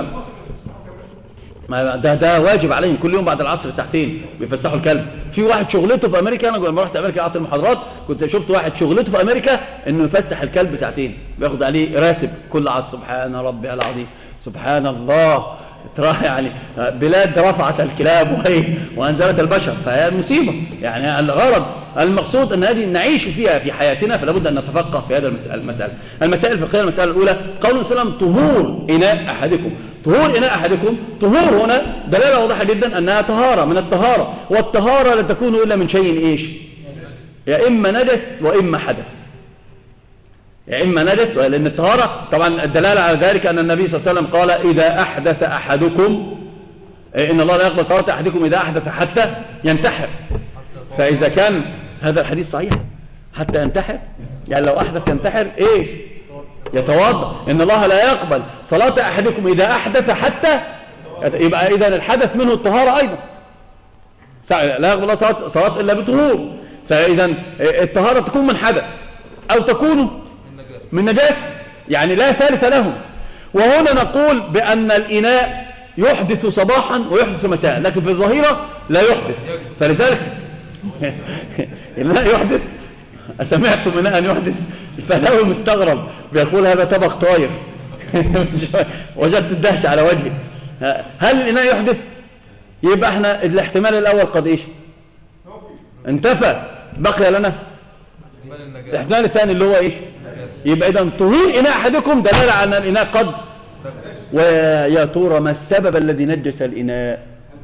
ده ده واجب عليهم كل يوم بعد العصر ساعتين بيفسحوا الكلب. في واحد شغلته في امريكا، انا لما رحت امريكا قعدت المحاضرات كنت شفت واحد شغلته في امريكا انه يفسح الكلب ساعتين، بياخد عليه راتب كل عصر. سبحان ربي العظيم، سبحان الله. يعني بلاد رفعت الكلاب وانزلت البشر، فهي مصيبه. يعني الغرض المقصود ان هذه نعيش فيها في حياتنا، فلا بد ان نتفقه في هذا المسألة. المسائل الفقهيه، المسألة الاولى قول صلى الله عليه وسلم طهور اناء احدكم. طهور اناء احدكم، طهور هنا دلاله واضحه جدا انها طهاره من الطهاره، والطهاره لا تكون الا من شيء ايش؟ يا اما نجس واما حدث. يا إما نجس، لأن الطهارة طبعا الدلالة على ذلك أن النبي صلى الله عليه وسلم قال إذا أحدث أحدكم، إن الله لا يقبل صلاة أحدكم إذا أحدث حتى ينتحر. فإذا كان هذا الحديث صحيح حتى ينتحر، يعني لو أحدث ينتحر إيش؟ يتوضأ. إن الله لا يقبل صلاة أحدكم إذا أحدث حتى، يبقى إذا الحدث منه الطهارة أيضا، لا يقبل صلاة, صلاة إلا بطهور. فإذا الطهارة تكون من حدث أو تكون من نجاسة، يعني لا ثالث له. وهنا نقول بأن الإناء يحدث صباحا ويحدث مساء، لكن في الظهيرة لا يحدث. فلذلك الإناء يحدث، سمعت من أن يحدث، فله المستغرب بيقول هذا طبق طاير. وجدت الدهش على وجهه. هل الإناء يحدث؟ يبقى احنا الاحتمال الأول قد إيش؟ انتفى. بقي لنا الاحتمال الثاني اللي هو إيش؟ يبقى إذن طهور إناء أحدكم دلالة على أن الإناء قد. ويا ترى ما السبب الذي نجس الإناء؟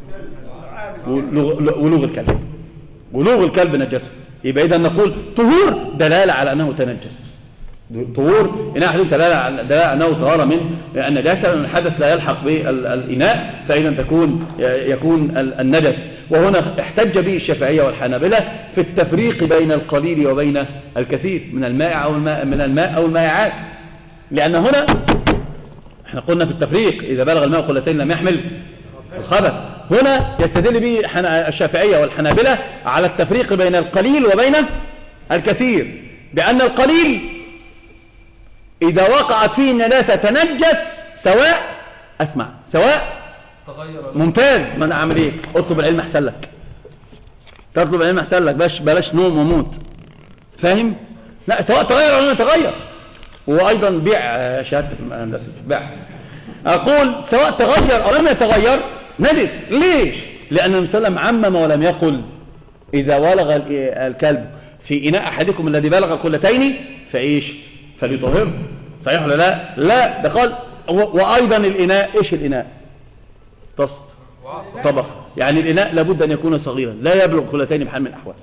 ولوغ الكلب. ولوغ الكلب نجسه. يبقى إذن نقول طهور دلالة على أنه تنجس. طهور إناء أحدكم دلالة على أنه طهارة من النجاسة، لأن الحدث لا يلحق بالإناء، فإذا تكون يكون النجس. وهنا احتج به الشافعية والحنابلة في التفريق بين القليل وبين الكثير من الماء أو الماء من الماء أو المائعات، لأن هنا احنا قلنا في التفريق إذا بلغ الماء قلتين لم يحمل الخبث. هنا يستدل به الشافعية والحنابلة على التفريق بين القليل وبين الكثير، بأن القليل إذا وقعت فيه النجاسة تنجس سواء أسمع سواء ممتاز. ما انا اعمل ايه؟ اطلب العلم احسن لك، تطلب العلم احسن لك، بلاش بلاش نوم وموت، فاهم؟ لا، سواء تغير او لم يتغير. وايضا بيع شهاده الهندسه بيع. اقول سواء تغير او لم يتغير نجس. ليش؟ لان النبي صلى الله عليه وسلم عمم ولم يقل اذا ولغ الكلب في اناء احدكم الذي بلغ القلتين فايش؟ فليطهره. صحيح ولا لا؟ لا، ده قال وايضا الاناء. ايش الاناء؟ طست طبق، يعني الإناء لابد أن يكون صغيرا لا يبلغ قلتين بحال من الأحوال.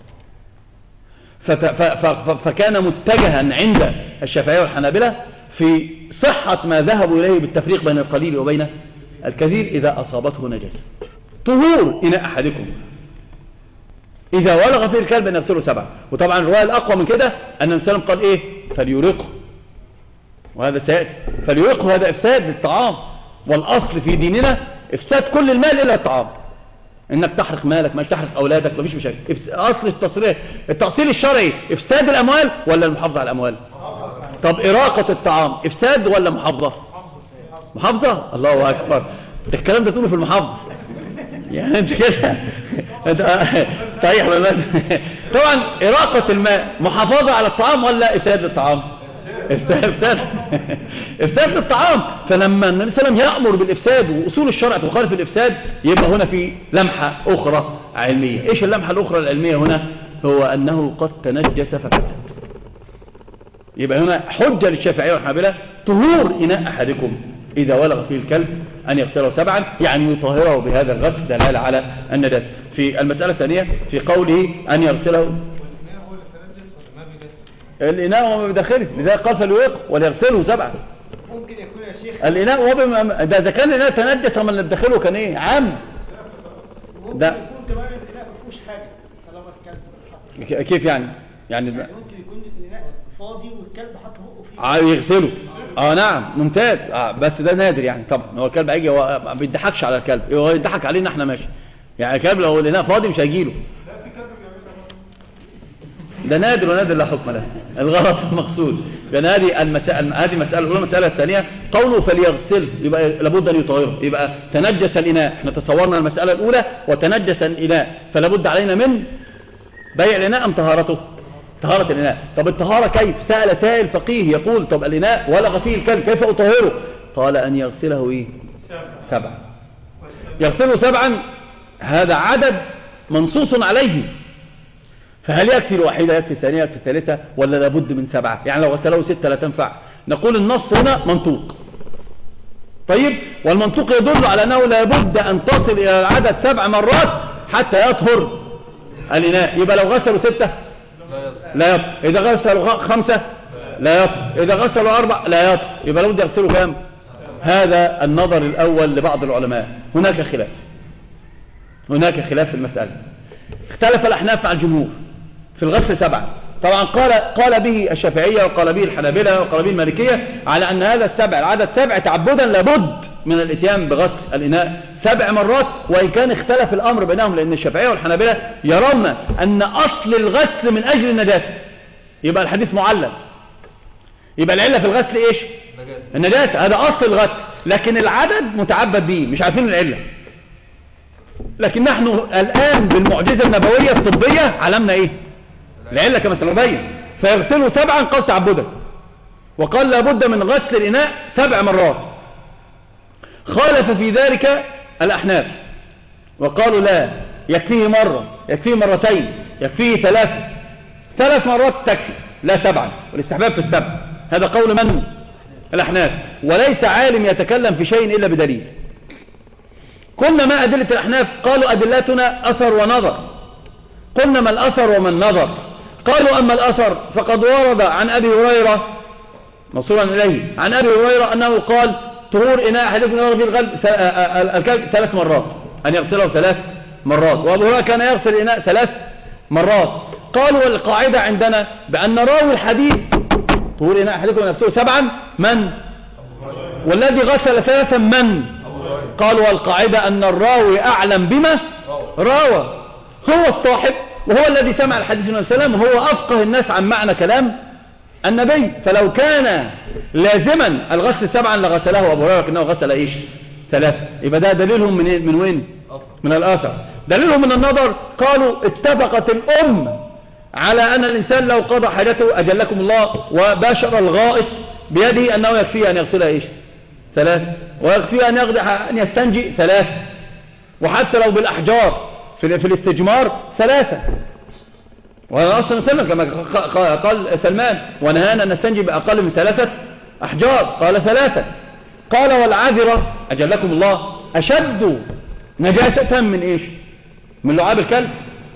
فكان متجها عند الشافعية والحنابلة في صحة ما ذهبوا إليه بالتفريق بين القليل وبين الكثير إذا أصابته نجاسة. طهور إناء أحدكم إذا ولغ فيه الكلب أن يغسله سبعة. وطبعا الرواية الأقوى من كده أن النبي صلى الله عليه وسلم قال إيه؟ فليرقه، وهذا سيأتي. فليرقه هذا إفساد للطعام، والأصل في ديننا إفساد كل المال إلا الطعام. إنك تحرق مالك، ما تحرق أولادك، مفيش مشاكل. أصل التصريح التأصيل الشرعي إفساد الأموال ولا المحافظة على الأموال؟ طب إراقة الطعام إفساد ولا محافظة؟ محافظة. الله أكبر. الكلام ده تقوله في المحافظة يعني انت كده صحيح ولا طبعا إراقة الماء محافظة على الطعام ولا إفساد للطعام؟ إفساد إفساد إفساد للطعام. فلما النبي صلى الله عليه وسلم يأمر بالإفساد وأصول الشرع تخالف الإفساد يبقى هنا في لمحة أخرى علمية. إيش اللمحة الأخرى العلمية هنا؟ هو أنه قد تنجس ففسد. يبقى هنا حجة للشافعية والحنابلة طهور إناء أحدكم إذا ولغ فيه الكلب أن يغسله سبعا، يعني يطهره بهذا الغسل دلالة على النجاسة. في المسألة الثانية في قوله أن يغسله الإناء وما بداخله، لذلك قال فليوقف وليغسله سبعا. ممكن يكون يا شيخ الإناء وبما ده إذا كان الإناء تنجس ومن اللي بداخله كان إيه عام. ده ممكن يكون كمان الإناء ما فيهوش حاجة طالما الكلب. كيف يعني؟ يعني ممكن يكون الإناء فاضي والكلب حط بقه فيه. اه يغسله. اه نعم ممتاز. اه بس ده نادر يعني طبعا. هو الكلب هيجي هو ما بيضحكش على الكلب، هو يضحك علينا احنا ماشي. يعني الكلب لو الإناء فاضي مش هيجيله. ده نادر ونادر لا حكم له. الغلط المقصود. يعني هذه المسألة هذه مسألة الأولى. المسألة الثانية قوله فليغسل يبقى لابد أن يطهره. يبقى تنجس الإناء، احنا تصورنا المسألة الأولى وتنجس الإناء، فلا بد علينا من بيع الإناء أم طهارته؟ طهارة الإناء. طب الطهارة كيف؟ سأل سائل فقيه يقول طب الإناء ولغ فيه الكلب كيف أطهره؟ قال أن يغسله إيه؟ سبعا. يغسله سبعا هذا عدد منصوص عليه، فهل يكفي الواحدة يكفي الثانية يكفي الثالثة ولا لابد من سبعة؟ يعني لو غسله ستة لا تنفع. نقول النص هنا منطوق. طيب والمنطوق يدل على أنه لابد أن تصل إلى العدد سبع مرات حتى يطهر الإناء. يبقى لو غسلوا ستة لا يطهر، إذا غسلوا خمسة لا يطهر، إذا غسلوا أربع لا يطهر. يبقى لابد يغسلوا كام؟ هذا النظر الأول لبعض العلماء. هناك خلاف هناك خلاف في المسألة. اختلف الأحناف مع الجمهور في الغسل سبعة. طبعا قال قال به الشافعية وقال به الحنابلة وقال به المالكية على أن هذا السبع العدد سبع تعبدا لابد من الاتيان بغسل الإناء سبع مرات، وإن كان اختلف الأمر بينهم لأن الشافعية والحنابلة يرون أن أصل الغسل من أجل النجاسة. يبقى الحديث معلل، يبقى العلة في الغسل إيش؟ النجاسة، هذا أصل الغسل، لكن العدد متعبد به مش عارفين العلة. لكن نحن الآن بالمعجزة النبوية الطبية علمنا إيه؟ العلة كما سنبين. فيغسلوا سبعا قال تعبدا، وقال لابد من غسل الإناء سبع مرات. خالف في ذلك الأحناف وقالوا لا، يكفيه مرة، يكفيه مرتين، يكفيه ثلاثة، ثلاث مرات تكفي لا سبعا، والاستحباب في السبع. هذا قول من؟ الأحناف. وليس عالم يتكلم في شيء إلا بدليل. قلنا ما أدلة الأحناف؟ قالوا أدلتنا أثر ونظر. قلنا ما الأثر وما النظر؟ قالوا أما الأثر فقد ورد عن أبي هريرة موصولا إليه عن أبي هريرة أنه قال طهور إناء أحدكم يغسل في القلب الكلب ثلاث مرات، أن يغسله ثلاث مرات، وأبو هريرة كان يغسل الإناء ثلاث مرات. قالوا القاعدة عندنا بأن راوي الحديث طهور إناء أحدكم يغسله سبعا من؟ والذي غسل ثلاثا من؟ قالوا القاعدة أن الراوي أعلم بما راوى، هو الصاحب وهو الذي سمع الحديث من السلام، وهو أفقه الناس عن معنى كلام النبي. فلو كان لازما الغسل سبعا لغسله أبو هريرة لكنه غسل إيش؟ ثلاثة. يبقى ده دليلهم من من وين؟ من الآثر. دليلهم من النظر قالوا اتفقت الأم على أن الإنسان لو قضى حاجته أجلكم الله وباشر الغائط بيده أنه يكفيه أن يغسلها إيش؟ ثلاثة، ويكفيه أن يغدح أن يستنجي ثلاثة، وحتى لو بالأحجار في, في الاستجمار ثلاثة. وهذا أصلا سلم كما قال سلمان ونهانا أن نستنجي بأقل من ثلاثة أحجار، قال ثلاثة. قال والعذرة أجلكم الله أشد نجاسة من إيش؟ من لعاب الكلب.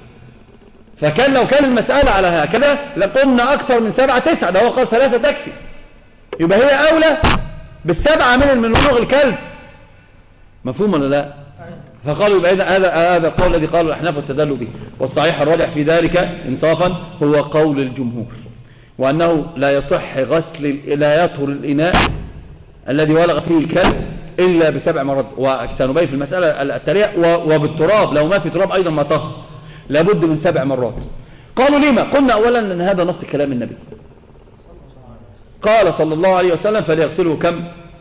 فكان لو كان المسألة على هكذا لقلنا أكثر من سبعة تسعة، ده هو قال ثلاثة تكفي. يبقى هي أولى بالسبعة من من لغة الكلب. مفهوم ولا لا؟ فقالوا يبقى هذا هذا القول الذي قالوا الأحناف واستدلوا به، والصحيح الراجح في ذلك إنصافا هو قول الجمهور، وأنه لا يصح غسل لا يطهر الإناء الذي ولغ فيه الكلب إلا بسبع مرات. وسنبين في المسألة التالية وبالتراب لو ما في تراب أيضا ما طهر، لابد من سبع مرات. قالوا لما؟ قلنا أولا أن هذا نص كلام النبي، قال صلى الله عليه وسلم فليغسله كم؟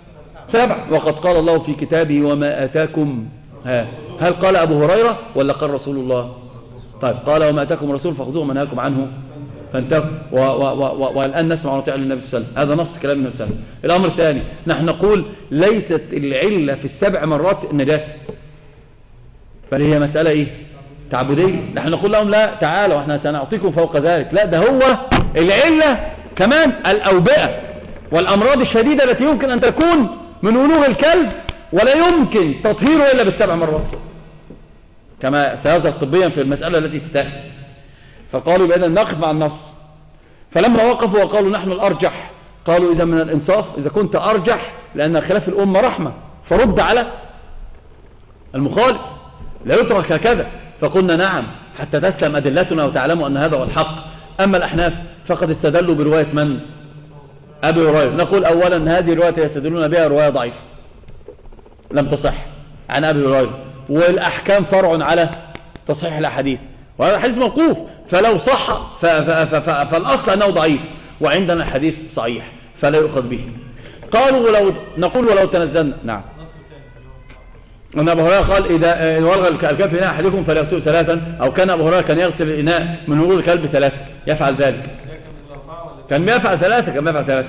سبع. وقد قال الله في كتابه وما آتاكم ها. هل قال أبو هريرة ولا قال رسول الله؟ طيب قال وما آتاكم رسول فخذوه منهاكم عنه فانتهوا. والآن نسمع ونطيع للنبي صلى الله عليه وسلم. هذا نص كلام النبي صلى الله عليه وسلم. الأمر الثاني نحن نقول ليست العلة في السبع مرات النجاسة، بل هي مسألة إيه؟ تعبدية. نحن نقول لهم لا تعالوا احنا سنعطيكم فوق ذلك، لا ده هو العلة كمان الأوبئة والأمراض الشديدة التي يمكن أن تكون من ولوغ الكلب ولا يمكن تطهيره إلا بالسبع مرات كما سيظهر طبيا في المسألة التي ستأتي. فقالوا بأن نقف مع النص. فلما وقفوا وقالوا نحن الأرجح، قالوا إذا من الإنصاف إذا كنت أرجح لأن خلاف الأمة رحمة فرد على المخالف لا يترك هكذا. فقلنا نعم حتى تسلم أدلتنا وتعلموا أن هذا هو الحق. أما الأحناف فقد استدلوا برواية من؟ أبي هريرة. نقول أولا هذه الرواية يستدلون بها رواية ضعيفة لم تصح عن أبي هريرة، والأحكام فرع على تصحيح الأحاديث، وهذا حديث موقوف فلو صح فالأصل أنه ضعيف، وعندنا الحديث صحيح فلا يؤخذ به. قالوا ولو نقول ولو تنزلنا. نعم أن أبو هريرة قال إذا ولغ الكلب في إناء أحدكم فليغسله ثلاثا، أو كان أبو هريرة كان يغسل الإناء من ولوغ الكلب ثلاثة يفعل ذلك. كان يفعل ثلاثة كان يفعل ثلاثة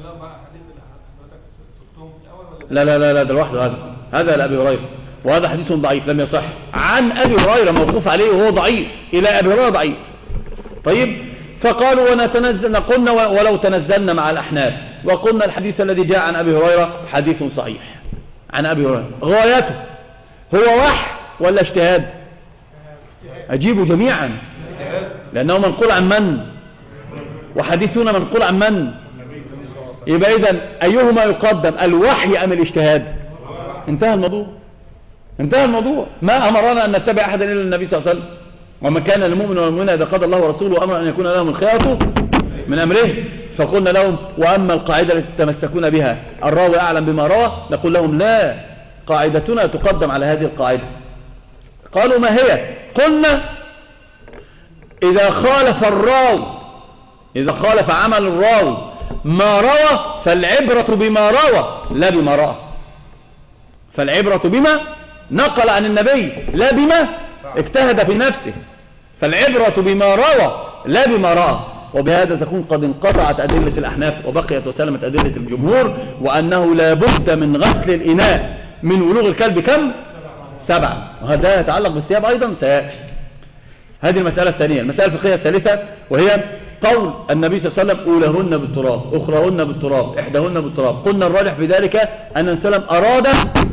لا لا لا لا ده لوحده. هذا هذا لأبي هريرة وهذا حديث ضعيف لم يصح عن أبي هريرة موقوف عليه وهو ضعيف إلى أبي هريرة ضعيف. طيب فقالوا ونتنزل قلنا ولو تنزلنا مع الأحناف، وقلنا الحديث الذي جاء عن أبي هريرة حديث صحيح عن أبي هريرة غايته هو وحي ولا اجتهاد؟ أجيبوا جميعا لأنه منقول عن من؟ وحديثنا منقول عن من؟ يبقى إذن أيهما يقدم الوحي أم الاجتهاد؟ انتهى الموضوع انتهى الموضوع. ما أمرنا أن نتبع أحدا إلا النبي صلى الله عليه وسلم، وما كان المؤمن والمؤمنة إذا قضى الله ورسوله أمر أن يكون لهم الخيرة من أمره. فقلنا لهم وأما القاعدة التي تتمسكون بها الراوي أعلم بما روى، نقول لهم لا قاعدتنا تقدم على هذه القاعدة. قالوا ما هي؟ قلنا إذا خالف الراوي إذا خالف عمل الراوي ما روى فالعبرة بما روى لا بما رأى. فالعبرة بما نقل عن النبي لا بما اجتهد في نفسه. فالعبرة بما روى لا بما رأى. وبهذا تكون قد انقطعت أدلة الأحناف وبقيت وسلمت أدلة الجمهور، وأنه لا بد من غسل الإناء من ولوغ الكلب كم؟ سبعة. وهذا يتعلق بالثياب أيضا سيأتي. هذه المسألة الثانية. المسألة الفقهية الثالثة وهي قول النبي صلى الله عليه وسلم أولهن بالتراب أخرهن بالتراب إحداهن بالتراب. قلنا الراجح في ذلك أن النبي صلى الله عليه وسلم أراد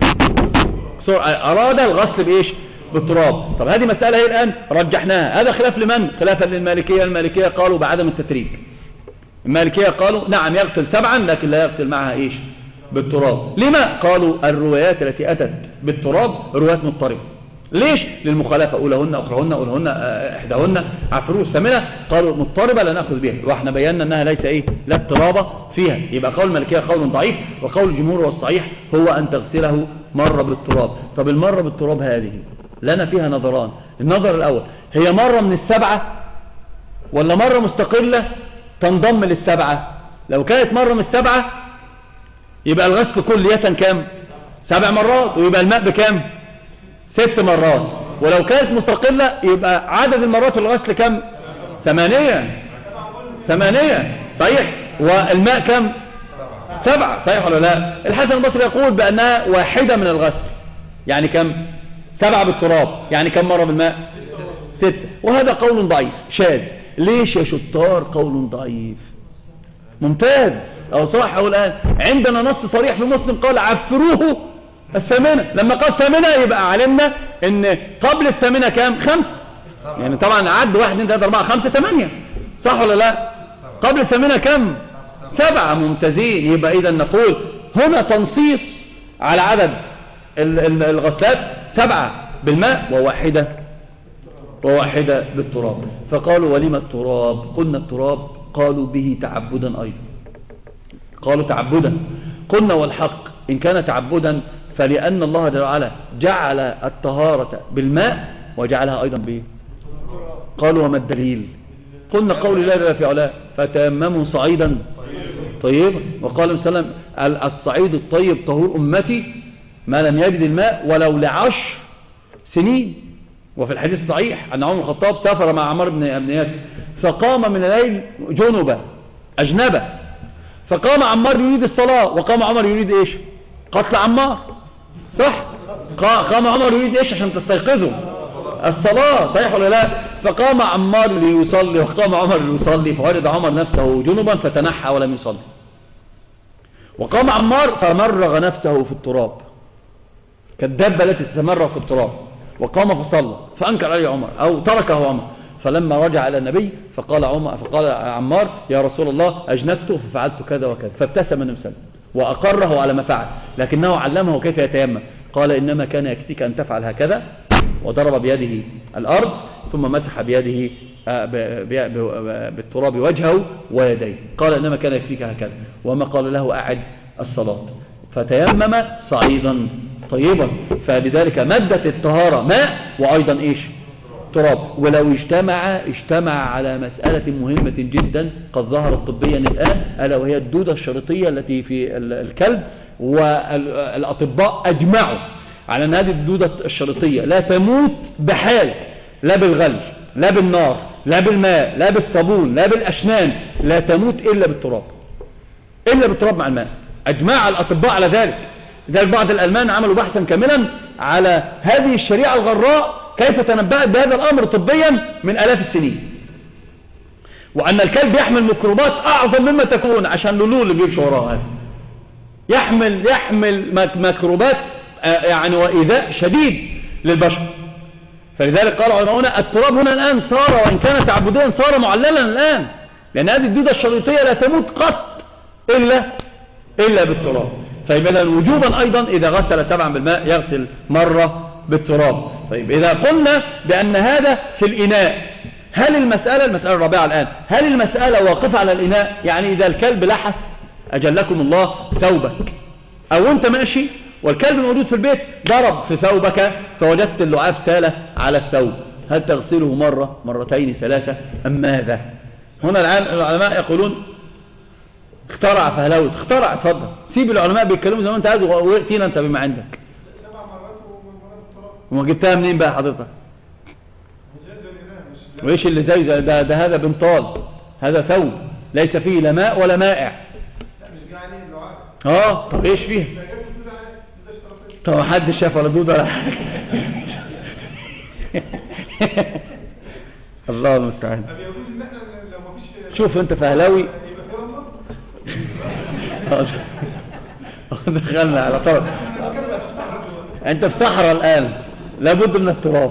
أراد الغسل بإيش؟ بالتراب. طب هذه مسألة هي الآن رجحناها. هذا خلاف لمن؟ خلافا للمالكية. المالكية قالوا بعدم التتريب. المالكية قالوا نعم يغسل سبعا لكن لا يغسل معها إيش؟ بالتراب. لما؟ قالوا الروايات التي أتت بالتراب روايات مضطربة. ليش؟ للمخالفة أولهن أخرهن أولهن إحداهن عفروس ثمنة. قالوا مضطربة لا نأخذ بها، وإحنا بينا أنها ليس إيه؟ لا اضطرابة فيها. يبقى قول المالكية قول ضعيف، وقول الجمهور والصحيح هو أن تغسله مرة بالتراب. طب المرة بالتراب هذه لنا فيها نظران. النظر الأول هي مرة من السبعة ولا مرة مستقلة تنضم للسبعة؟ لو كانت مرة من السبعة يبقى الغسل كلية كام؟ سبع مرات، ويبقى الماء بكام؟ ست مرات. ولو كانت مستقلة يبقى عدد المرات في الغسل كم؟ ثمانية. ثمانية صحيح. والماء كم؟ سبعة صحيح ولا لا؟ الحسن البصري يقول بأنها واحدة من الغسل. يعني كم؟ سبعة بالتراب. يعني كم مرة بالماء؟ ستة. وهذا قول ضعيف شاذ. ليش يا شطار قول ضعيف؟ ممتاز أو صح. أو الآن عندنا نص صريح في مسلم قال عفروه الثامنة. لما قال ثامنة يبقى علمنا ان قبل الثامنة كام؟ خمسة. يعني طبعا عد واحد اثنين ثلاثة اربعة خمسة ثمانية صح ولا لا؟ قبل الثامنة كام؟ سبعة. ممتازين. يبقى اذا نقول هنا تنصيص على عدد الغسلات سبعة بالماء وواحدة وواحدة بالتراب. فقالوا ولما التراب؟ قلنا التراب قالوا به تعبدا ايضا. قالوا تعبدا. قلنا والحق ان كان تعبدا فلأن الله جل وعلا جعل الطهارة بالماء وجعلها أيضا بإيه؟ قالوا وما الدليل؟ قلنا قول لا لا في علاه فتيمموا صعيدا طيبا. وقال صلى الله عليه وسلم الصعيد الطيب طهور أمتي ما لم يجد الماء ولو لعشر سنين. وفي الحديث الصحيح أن عمر بن الخطاب سافر مع عمار بن ياسر فقام من الليل جنبا أجنبا، فقام عمار يريد الصلاة وقام عمر يريد إيش؟ قتل عمار، صح؟ قام عمر يريد إيش عشان تستيقظوا؟ الصلاة، صحيح ولا لا؟ فقام عمار ليصلي وقام عمر ليصلي، فورد عمر نفسه جنبا فتنحى ولم يصلي، وقام عمار فمرغ نفسه في التراب كالدابة التي تتمرغ في التراب، وقام فصلى، فأنكر عليه عمر أو تركه عمر. فلما رجع إلى النبي فقال عمر فقال عمار يا رسول الله أجنبت ففعلت كذا وكذا، فابتسم النبي صلى الله عليه وسلم وأقره على ما فعل، لكنه علمه كيف يتيمم. قال إنما كان يكفيك أن تفعل هكذا، وضرب بيده الأرض ثم مسح بيده بالتراب وجهه ويديه. قال إنما كان يكفيك هكذا، وما قال له أعد الصلاة، فتيمم صعيدا طيبا. فلذلك مادة الطهارة ماء وأيضا إيش؟ تراب. ولو اجتمع اجتمع على مسألة مهمة جدا قد ظهرت طبيا الآن، ألا وهي الدودة الشريطية التي في الكلب، والأطباء أجمعوا على أن هذه الدودة الشريطية لا تموت بحال، لا بالغلي لا بالنار لا بالماء لا بالصابون لا بالأشنان، لا تموت إلا بالتراب، إلا بالتراب مع الماء. أجمع الأطباء على ذلك. لذلك بعض الألمان عملوا بحثا كاملا على هذه الشريعة الغراء كيف تنبأت بهذا الأمر طبيا من آلاف السنين، وأن الكلب يحمل ميكروبات أعظم مما تكون، عشان لولو اللي بيمشي وراها هذا يحمل يحمل ميكروبات يعني وإيذاء شديد للبشر. فلذلك قال علماؤنا التراب هنا الآن صار وإن كان تعبديا صار معللا الآن، لأن هذه الدودة الشريطية لا تموت قط إلا إلا بالتراب. فإذا وجوبا أيضا إذا غسل سبعا بالماء يغسل مرة بالتراب. طيب إذا قلنا بأن هذا في الإناء، هل المسألة المسألة الرابعة الآن، هل المسألة واقفة على الإناء؟ يعني إذا الكلب لحس أجلكم الله ثوبك، أو أنت ماشي والكلب موجود في البيت ضرب في ثوبك فوجدت اللعاب سالة على الثوب، هل تغسله مرة مرتين ثلاثة أم ماذا؟ هنا الآن العلماء يقولون اخترع فهلوت، اخترع، اتفضل سيب العلماء بيتكلموا زي ما انت عايز وقتينا انت بما عندك. وما جبتها منين بقى حضرتك؟ وايش اللي زي ده, ده, ده هذا بنطال، هذا ثوب ليس فيه لا ماء ولا مائع. اه طب ايش فيه؟ طب حد شاف ولا دودة ولا حاجه؟ الله المستعان. شوف انت فهلاوي دخلنا على طرف، انت في صحراء الان لابد من التراب،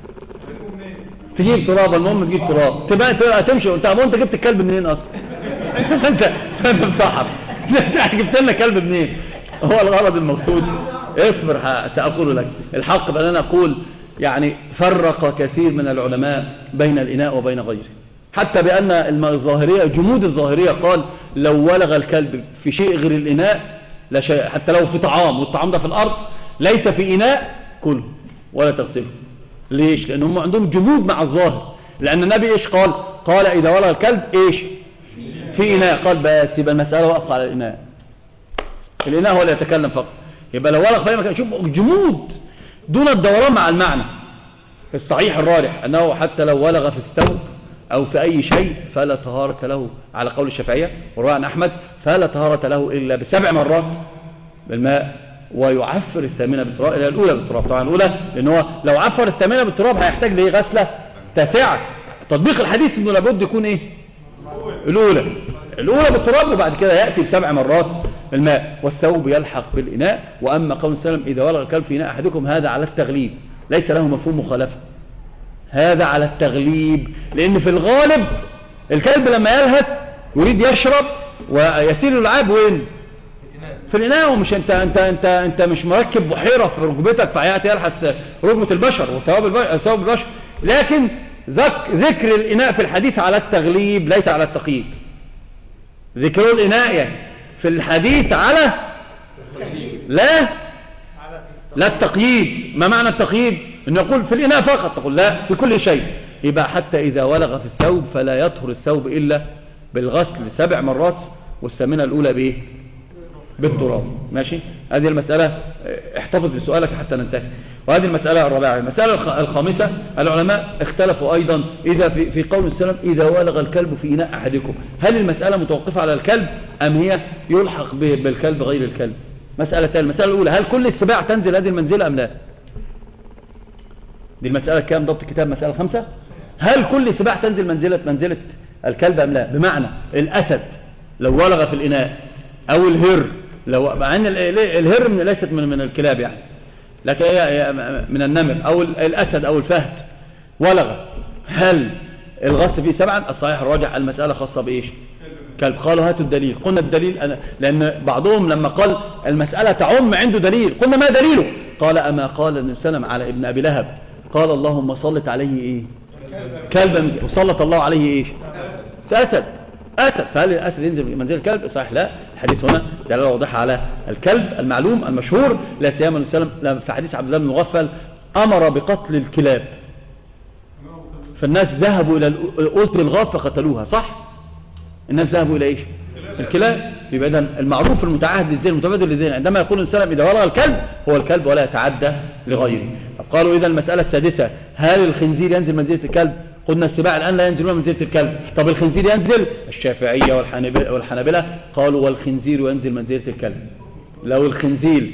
تجيب تراب، المهم تجيب تراب، تبقى تبقى تمشي انت انت جبت الكلب منين اصلا؟ انت انت في صحراء جبت لنا كلب منين؟ هو الغرض المقصود اصبر سأقول لك الحق، بأن أنا أقول يعني فرق كثير من العلماء بين الإناء وبين غيره، حتى بأن الظاهرية جمود الظاهرية قال لو ولغ الكلب في شيء غير الإناء لا شيء، حتى لو في طعام والطعام ده في الأرض ليس في إناء كله ولا تغسله. ليش؟ لأنهم عندهم جمود مع الظاهر، لأن النبي إيش قال؟ قال إذا ولغ الكلب إيش؟ في إناء، قال بس يبقى المسألة واقفة على الإناء، الإناء هو اللي يتكلم فقط. يبقى لو ولغ في أي مكان، شوف جمود دون الدوران مع المعنى. الصحيح الراجح أنه حتى لو ولغ في الثوب أو في أي شيء فلا طهارة له على قول الشافعية ورواه عن أحمد، فلا طهارة له إلا بسبع مرات بالماء ويعفر الثامنة بالتراب، إلى الأولى بالتراب طبعا الأولى، لأنه لو عفر الثامنة بالتراب هيحتاج ليه غسلة تاسعة. تطبيق الحديث إنه لابد يكون إيه؟ الأولى الأولى بالتراب، وبعد كده يأتي بسبع مرات الماء، والثوب يلحق بالإناء. وأما قول السلام إذا ولغ الكلب في إناء أحدكم، هذا على التغليب ليس له مفهوم مخالفة، هذا على التغليب، لأن في الغالب الكلب لما يلهث يريد يشرب ويسيل اللعاب وين؟ في الإناء. ومش انت انت انت انت مش مركب بحيرة في ركبتك فيأتي يلحس ركبة البشر وثواب البشر، لكن ذكر الإناء في الحديث على التغليب ليس على التقييد. ذكر الإناء يعني في الحديث على لا لا التقييد. ما معنى التقييد؟ انه يقول في الإناء فقط، تقول لا في كل شيء. يبقى حتى إذا ولغ في الثوب فلا يطهر الثوب إلا بالغسل سبع مرات والثامنة الأولى بإيه؟ بالتراب. ماشي. هذه المسألة احتفظ بسؤالك حتى ننتهي. وهذه المسألة الرابعة. المسألة الخامسة العلماء اختلفوا أيضا إذا في, في قول السلام إذا ولغ الكلب في إناء أحدكم، هل المسألة متوقفة على الكلب أم هي يلحق بالكلب غير الكلب؟ مسألة المسألة الأولى هل كل السباع تنزل هذه المنزلة أم لا؟ دي المسألة كام ضبط الكتاب؟ مسألة خمسة. هل كل السباع تنزل منزلة منزلة الكلب أم لا؟ بمعنى الأسد لو ولغ في الإناء أو الهر، لو مع ان الهر من ليست من من الكلاب يعني، لكن هي من النمر او الاسد او الفهد ولغ، هل الغص فيه سبعا؟ الصحيح الراجح المسألة خاصة بايش؟ كلب. قالوا هاتوا الدليل. قلنا الدليل لان بعضهم لما قال المسألة تعم عنده دليل، قلنا ما دليله؟ قال اما قال النبي صلى الله عليه وسلم على ابن ابي لهب قال اللهم صلت عليه ايه؟ كلبا، وسلط الله عليه ايش؟ اسد. أسد. فهل الأسد ينزل منزل الكلب؟ صحيح لا. الحديث هنا دلالة واضحة على الكلب المعلوم المشهور. لا سيما النبي صلى الله عليه وسلم في حديث عبد الله بن مغفل أمر بقتل الكلاب، فالناس ذهبوا إلى الأذن الغاب فقتلوها. صح؟ الناس ذهبوا إلى إيش؟ الكلاب. يبقى إذن المعروف المتعاهد للذين المتبادل للذين عندما يقول النبي صلى الله عليه وسلم إذا ولغ الكلب هو الكلب ولا يتعدى لغيره. قالوا إذا المسألة السادسة هل الخنزير ينزل منزلة الكلب؟ قلنا السباع الآن لا ينزلون منزلة الكلب. طب الخنزير ينزل؟ الشافعية والحنابلة قالوا والخنزير ينزل منزلة الكلب. لو الخنزير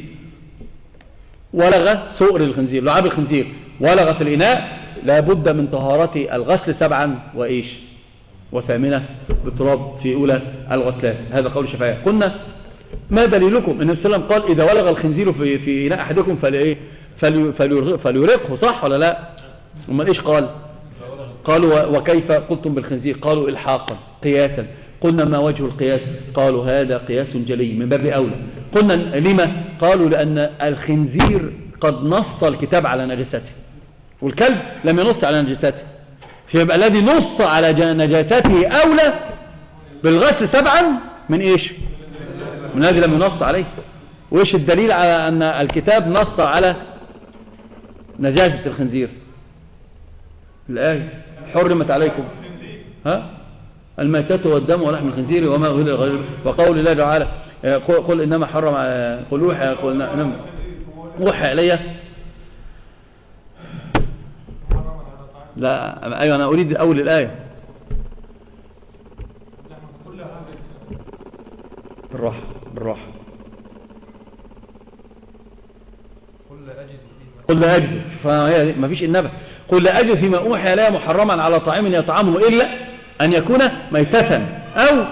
ولغ سؤر الخنزير لعاب الخنزير ولغ في الإناء لابد من طهارة الغسل سبعا وإيش وثامنة بالتراب في أولى الغسلات. هذا قول الشافعية. قلنا ما دليلكم؟ النبي صلى الله عليه وسلم قال إذا ولغ الخنزير في, في إناء أحدكم فلإيه فليرقه. صح ولا لا؟ وما إيش قال؟ قالوا وكيف قلتم بالخنزير؟ قالوا إلحاقا قياسا. قلنا ما وجه القياس؟ قالوا هذا قياس جلي من باب أولى. قلنا لما؟ قالوا لأن الخنزير قد نص الكتاب على نجاسته والكلب لم ينص على نجاسته، فيبقى الذي نص على نجاسته أولى بالغسل سبعا من إيش؟ من الذي لم ينص عليه. وإيش الدليل على أن الكتاب نص على نجاسة الخنزير؟ الآية حرمت عليكم ها الميتة والدم ولحم الخنزير وما أهل لغيره، وقول الله تعالى قل إنما حرم قل وحي قل إنما وحي إلي. لا أيوة أنا أريد أول الآية بالراحة بالراحة. قل لا أجد فهي ما فيش النبأ. قل لا أجد فيما أوحي إلي محرما على طعام يطعمه إلا أن يكون ميتة أو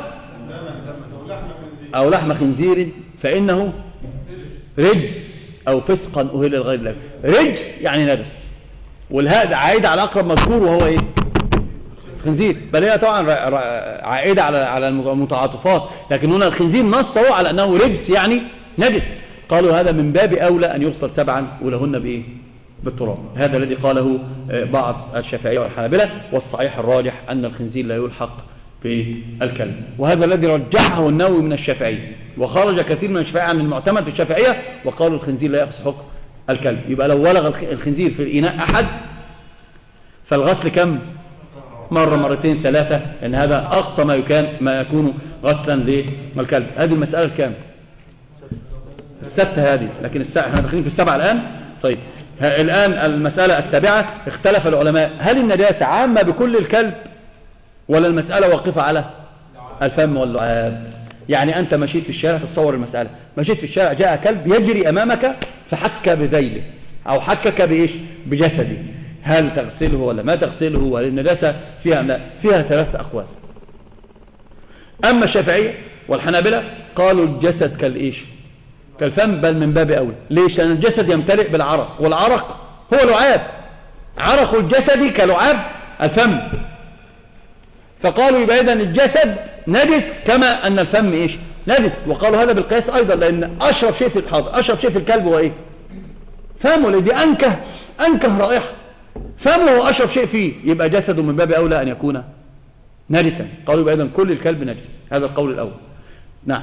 أو لحم خنزير فإنه رجس أو فسقا أهل لغير الله. رجس يعني نجس، والهاء عائدة على أقرب مذكور وهو إيه؟ خنزير. بل هي طبعا عائدة على على المتعاطفات، لكن هنا الخنزير نصه على أنه رجس يعني نجس. قالوا هذا من باب أولى أن يغسل سبعا ولهن بإيه؟ بالتراب. هذا الذي قاله بعض الشافعية والحنابلة، والصحيح الراجح أن الخنزير لا يلحق بالكلب، وهذا الذي رجحه النووي من الشافعية، وخرج كثير من الشافعية عن المعتمد في الشافعية وقالوا الخنزير لا يقص حكم الكلب. يبقى لو ولغ الخنزير في الإناء أحد فالغسل كم؟ مرة مرتين ثلاثة، لأن هذا أقصى ما يكون ما يكون غسلا للكلب. هذه المسألة الكام؟ الستة هذه، لكن السبعة احنا داخلين في السبعة الآن. طيب الآن المسألة السابعة اختلف العلماء هل النجاسة عامة بكل الكلب ولا المسألة واقفة على الفم واللعاب؟ يعني أنت مشيت في الشارع، تتصور المسألة مشيت في الشارع جاء كلب يجري أمامك فحك بذيله أو حكك بإيش؟ بجسده، هل تغسله ولا ما تغسله؟ وهل النجاسة فيها لا؟ فيها ثلاث أقوال. أما الشافعية والحنابلة قالوا الجسد كالإيش؟ كالفم، بل من باب أولى. ليش؟ لأن الجسد يمتلئ بالعرق، والعرق هو لعاب، عرق الجسد كلعاب الفم، فقالوا يبقى إذن الجسد نجس كما أن الفم إيش؟ نجس. وقالوا هذا بالقياس أيضا، لأن أشرف شيء في الحاضر أشرف شيء في الكلب هو إيه؟ فمه، لدي أنكه أنكه رائحة، فمه هو أشرف شيء فيه، يبقى جسده من باب أولى أن يكون نجسا. قالوا يبقى إذن كل الكلب نجس. هذا القول الأول. نعم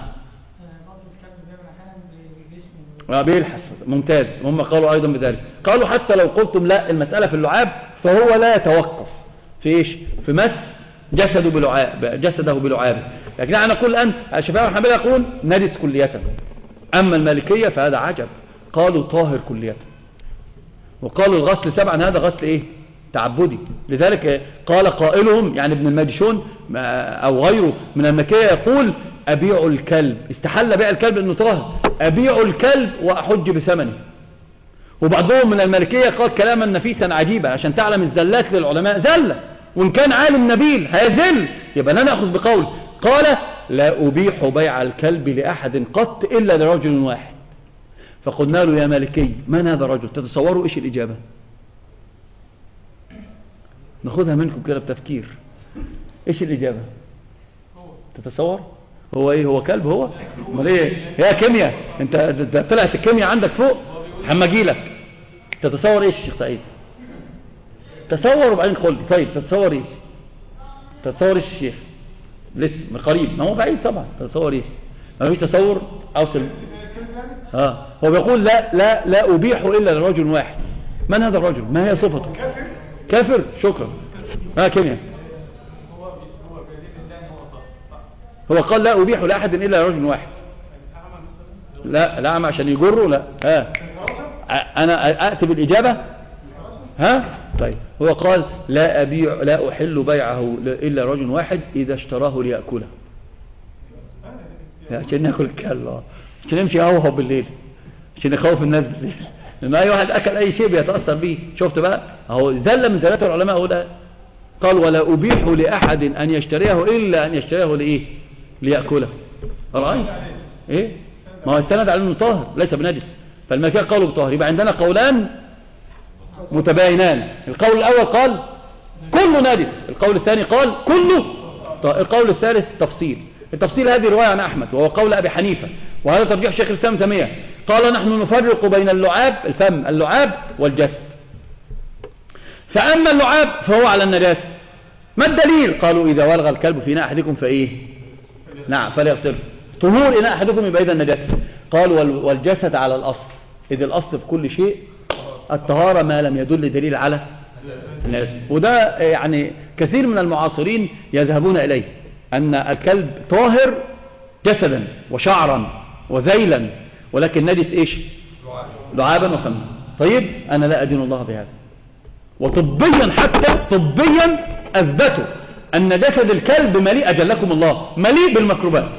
بيلحس. ممتاز. هم قالوا أيضا بذلك. قالوا حتى لو قلتم لا المسألة في اللعاب فهو لا يتوقف في إيش؟ في مس جسده بلعاب جسده بلعابه، لكن احنا نقول الآن الشافعية والحنابلة يقولون نجس كلية. أما المالكية فهذا عجب، قالوا طاهر كلية، وقالوا الغسل سبعا هذا غسل ايه تعبدي. لذلك قال قائلهم يعني ابن الماجشون او غيره من المالكية يقول ابيع الكلب، استحل بيع الكلب انه طاهر، ابيع الكلب واحج بثمنه. وبعضهم من المالكية قال كلاما نفيسا عجيبا عشان تعلم الزلات للعلماء زلة، وان كان عالم نبيل هيزل يبقى لا نأخذ بقول. قال لا أبيح بيع الكلب لأحد قط إلا لرجل واحد. فقلنا له يا مالكي من هذا الرجل؟ تتصوروا إيش الإجابة؟ ناخذها منكم كده بتفكير. إيش الإجابة؟ تتصور؟ هو إيه؟ هو كلب هو؟ امال إيه؟ هي كيمياء. أنت طلعت الكيمياء عندك فوق همجي لك. تتصور إيش الشيخ سعيد؟ تصور وبعدين قل لي. طيب تتصور إيش؟ تتصور إيش الشيخ؟ لسه من قريب، ما هو بعيد طبعا. تتصور إيه؟ ما فيش تصور أوصل. آه. هو بيقول لا لا لا أبيح إلا لرجل واحد. من هذا الرجل؟ ما هي صفته؟ كافر. شكرا. ها كيمياء. هو قال لا أبيح لأحد إلا لرجل واحد. لا لا عم عشان يجره. لا ها أنا أأتي بالإجابة. ها طيب هو قال لا أبيع لا أحل بيعه إلا رجل واحد إذا اشتراه ليأكله، عشان ناكل الكلب، عشان نمشي أوهب بالليل، عشان نخوف الناس بالليل، لأن أي واحد أكل أي شيء بيتأثر به. شفت بقى أهو زل من زلات العلماء. هو ده قال ولا أبيح لأحد أن يشتريه إلا أن يشتريه لإيه؟ ليأكله. رأيت إيه؟ ما هو استند على أنه طاهر ليس بنجس، فالمالكية قالوا بطاهر. يبقى عندنا قولان متباينان. القول الأول قال كله نجس، القول الثاني قال كله طاهر، القول الثالث تفصيل. التفصيل هذه رواية عن أحمد وهو قول أبي حنيفة، وهذا ترجيح شيخ الإسلام ابن تيمية. قال نحن نفرق بين اللعاب الفم اللعاب والجسد. فأما اللعاب فهو على النجاسة. ما الدليل؟ قالوا إذا ولغ الكلب في إناء أحدكم فإيه؟ نعم فليغسله. طهور إناء أحدكم يبقى إذا النجاسة. قالوا والجسد على الأصل، إذ الأصل في كل شيء الطهارة ما لم يدل دليل على النجاسة. وده يعني كثير من المعاصرين يذهبون إليه أن الكلب طاهر جسدا وشعرا وذيلا، ولكن نجس إيش؟ لعابا وفما. طيب أنا لا أدين الله بهذا. وطبيا حتى طبيا أثبتوا أن جسد الكلب مليء أجلكم الله مليء بالميكروبات.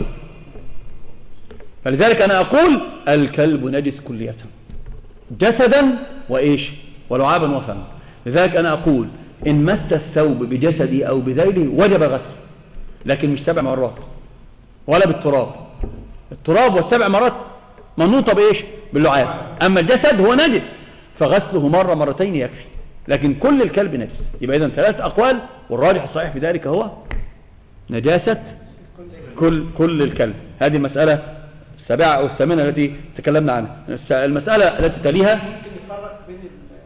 فلذلك أنا أقول الكلب نجس كلية جسدا وإيش؟ ولعابا وفما. لذلك أنا أقول إن مس الثوب بجسدي أو بذيله وجب غسله، لكن مش سبع مرات ولا بالتراب. التراب والسبع مرات منوطة بإيش؟ باللعاب. أما الجسد هو نجس فغسله مرة مرتين يكفي، لكن كل الكلب نجس. يبقى إذن ثلاث أقوال، والراجح الصحيح في ذلك هو نجاسة كل كل الكلب. هذه المسألة السابعة أو الثامنة التي تكلمنا عنها. المسألة التي تليها ممكن نفرق بين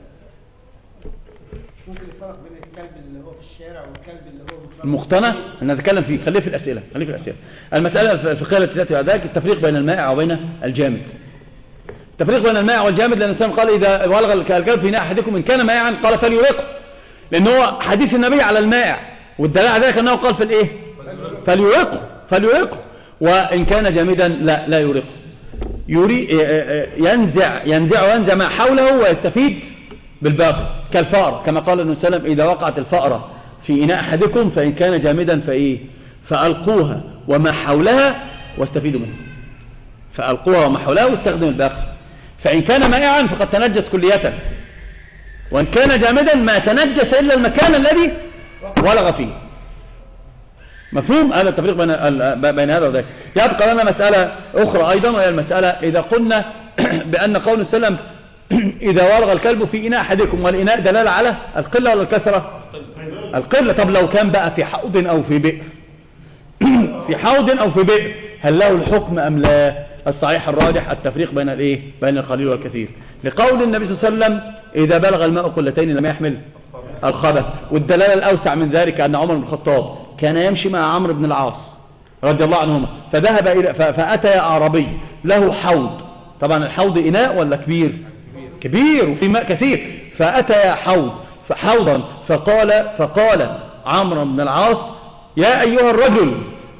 ممكن نفرق بين الكلب اللي هو في الشارع والكلب اللي هو المقتنع. نتكلم فيه، خليه في الأسئلة خليه في الأسئلة. المسألة الفقهية التي تأتي بعد ذلك التفريق بين المائع وبين الجامد. التفريق بين المائع والجامد، لأن الإنسان قال إذا ولغ الكلب في إناء أحدكم إن كان مائعا قال فليرقه، لأن هو حديث النبي على المائع، والدليل على ذلك أنه قال في الإيه؟ فليرقه فليرقه وإن كان جامدا لا لا يرقه. يري ينزع ينزع وينزع ما حوله ويستفيد بالباقي كالفأر، كما قال النبي صلى الله عليه وسلم إذا وقعت الفأرة في إناء أحدكم فإن كان جامدا فإيه؟ فألقوها وما حولها واستفيدوا منه. فألقوها وما حولها واستخدم الباقي. فإن كان مائعا فقد تنجس كلية، وإن كان جامدا ما تنجس إلا المكان الذي ولغ فيه. مفهوم؟ هذا التفريق بين بين هذا وذاك. يبقى لنا مسألة أخرى أيضا، وهي المسألة إذا قلنا بأن قول السلام إذا ولغ الكلب في إناء أحدكم، والإناء دلالة على القلة ولا الكثرة؟ القلة. طب لو كان بقى في حوض أو في بئر في حوض أو في بئر هل له الحكم أم لا؟ الصحيح الراجح التفريق بين الايه؟ بين القليل والكثير، لقول النبي صلى الله عليه وسلم إذا بلغ الماء قلتين لم يحمل الخبث. والدلالة الأوسع من ذلك أن عمر بن الخطاب كان يمشي مع عمرو بن العاص رضي الله عنهما، فذهب إلى فأتى أعرابي له حوض. طبعا الحوض إناء ولا كبير؟ كبير وفي ماء كثير. فأتى حوض فحوضا فقال فقال عمرو بن العاص يا أيها الرجل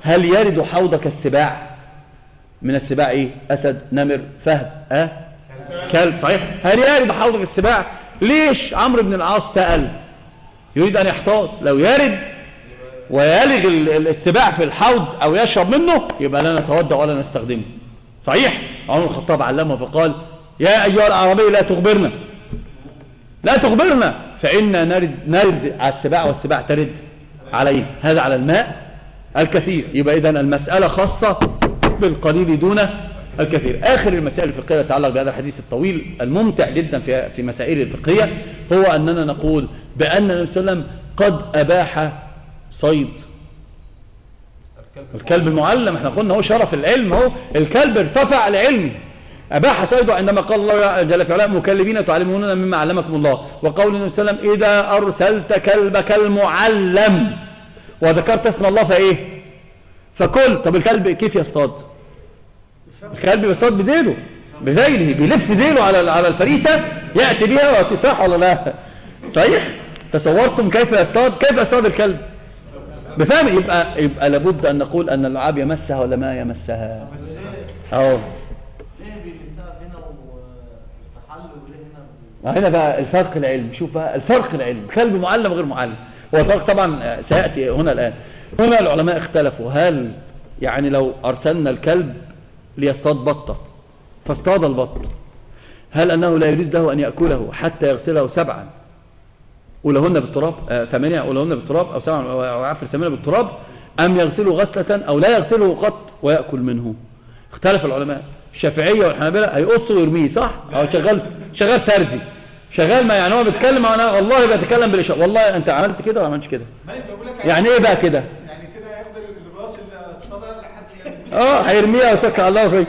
هل يرد حوضك السباع؟ من السباع ايه؟ اسد، نمر، فهد، اه كلب، صحيح. هل يرد حوضك السباع؟ ليش عمرو بن العاص سأل يريد ان يحتاط؟ لو يرد ويلج السباع في الحوض او يشرب منه يبقى لا نتوضا ولا نستخدمه، صحيح. عمر الخطاب علمه فقال يا ايها الاعرابي لا تخبرنا لا تخبرنا فإنا نرد, نرد على السباع والسباع ترد عليه. هذا على الماء الكثير. يبقى إذن المسألة خاصة بالقليل دون الكثير. آخر المسائل الفقهية تتعلق بهذا الحديث الطويل الممتع جدا في في مسائل الفقهية هو أننا نقول بأن النبي صلى الله عليه وسلم قد أباح صيد الكلب المعلم. احنا قلنا هو شرف العلم، هو الكلب ارتفع العلم. أباح صيده عندما قال الله جل في علاه مكلبين تعلمون مما علمكم الله، وقول النبي صلى الله عليه وسلم إذا أرسلت كلبك المعلم وذكرت اسم الله فإيه فكل. طب الكلب كيف يصطاد؟ الكلب بيصطاد بديله بذيله، بيلف ديله على على الفريسة يأتي بها وتساح ولا لا؟ صحيح. تصورتم كيف يصطاد؟ كيف يصطاد الكلب؟ بفهم. يبقى يبقى لابد أن نقول أن اللعاب يمسها ولا ما يمسها. أهو هنا بقى الفرق العلم. شوف بقى الفرق العلم، كلب معلم غير معلم. والفرق طبعا سيأتي هنا الآن. هنا العلماء اختلفوا هل يعني لو أرسلنا الكلب ليصطاد بطة فاصطاد البط هل أنه لا يجوز له أن يأكله حتى يغسله سبعا ولهن بالتراب آه ثمانية ولهن بالتراب أو سبعا أو عفر ثمانية بالتراب أم يغسله غسلة أو لا يغسله قط ويأكل منه؟ اختلف العلماء. الشافعية والحنابلة هيقصوا ويرميه، صح؟ أو شغال شغال فردي، شغال ما يعني هو بيتكلم وانا والله بتكلم بالاشاره والله انت عملت كده ولا ما عملتش كده. يعني ايه بقى كده؟ يعني كده هياخد الراس الصدر لحد اه هيرميها ويتكل على الله فيه.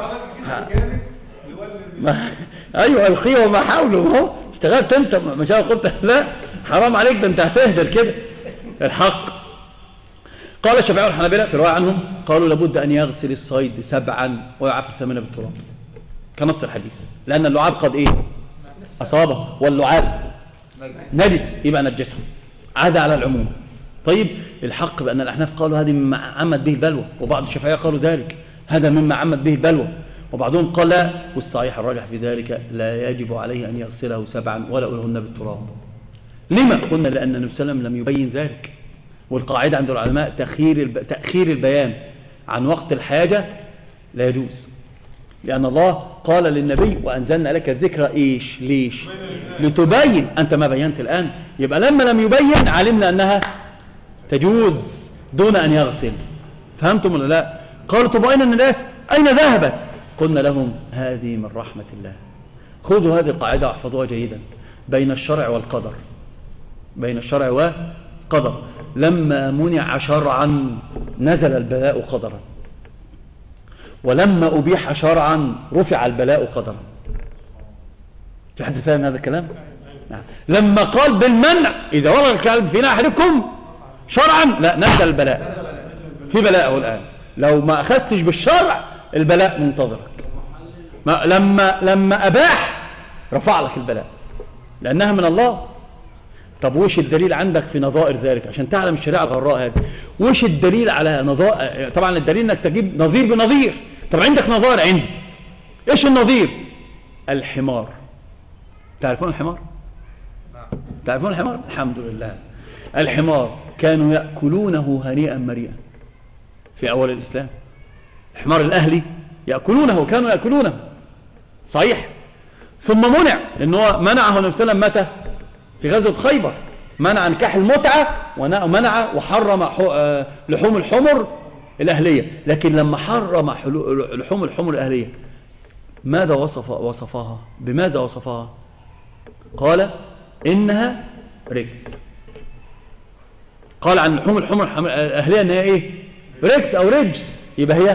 ايوه الخيه وما حوله اهو. اشتغلت انت مش انا قلت لا حرام عليك ده انت هتهدر كده الحق. قال الشافعي والحنابلة في رواية عنهم قالوا لابد أن يغسل الصيد سبعا ويعفر ثمانية بالتراب كنص الحديث، لأن اللعاب قد إيه أصابه، واللعاب نجس يبقى نجسه عاد على العموم. طيب الحق بأن الأحناف قالوا هذه مما عمد به البلوى، وبعض الشافعية قالوا ذلك هذا مما عمد به البلوى، وبعضهم قال لا، والصحيح الراجح في ذلك لا يجب عليه أن يغسله سبعا ولا أولهن بالتراب. لما؟ قلنا لأن النبي صلى الله عليه وسلم لم يبين ذلك، والقاعدة عند العلماء تأخير الب... تأخير البيان عن وقت الحاجة لا يجوز، لأن الله قال للنبي وأنزلنا لك الذكر إيش ليش لتبين، أنت ما بينت الآن، يبقى لما لم يبين علمنا أنها تجوز دون أن يغسل. فهمتم ولا لا؟ قالوا طب أين الناس أين ذهبت؟ قلنا لهم هذه من رحمة الله. خذوا هذه القاعدة واحفظوها جيدا، بين الشرع والقدر، بين الشرع والقدر. لما منع شرعا نزل البلاء قدرا، ولما أبيح شرعا رفع البلاء قدرا. في حد فاهم هذا الكلام؟ نعم. لما قال بالمنع إذا ولغ الكلب في نحركم شرعا لا نزل البلاء، في بلاءه الآن، لو ما أخذتش بالشرع البلاء منتظرك. ما لما لما أباح رفع لك البلاء لأنها من الله. طب وش الدليل عندك في نظائر ذلك عشان تعلم الشريعة الغراء هذه؟ وش الدليل على نظائر؟ طبعا الدليل انك تجيب نظير بنظير. طب عندك نظائر عندي، ايش النظير؟ الحمار. تعرفون الحمار؟ تعرفون الحمار؟ الحمد لله. الحمار كانوا يأكلونه هنيئا مريئا في أول الإسلام. الحمار الأهلي يأكلونه، كانوا يأكلونه صحيح. ثم منع، لأنه منعه النبي صلى الله عليه وسلم متى؟ في غزوة خيبر، منع نكاح المتعة ومنع وحرم لحوم الحمر الأهلية. لكن لما حرم لحوم الحمر الأهلية ماذا وصف وصفها؟ بماذا وصفها؟ قال إنها ركس. قال عن لحوم الحمر الأهلية إنها إيه؟ ركس أو رجس، يبقى هي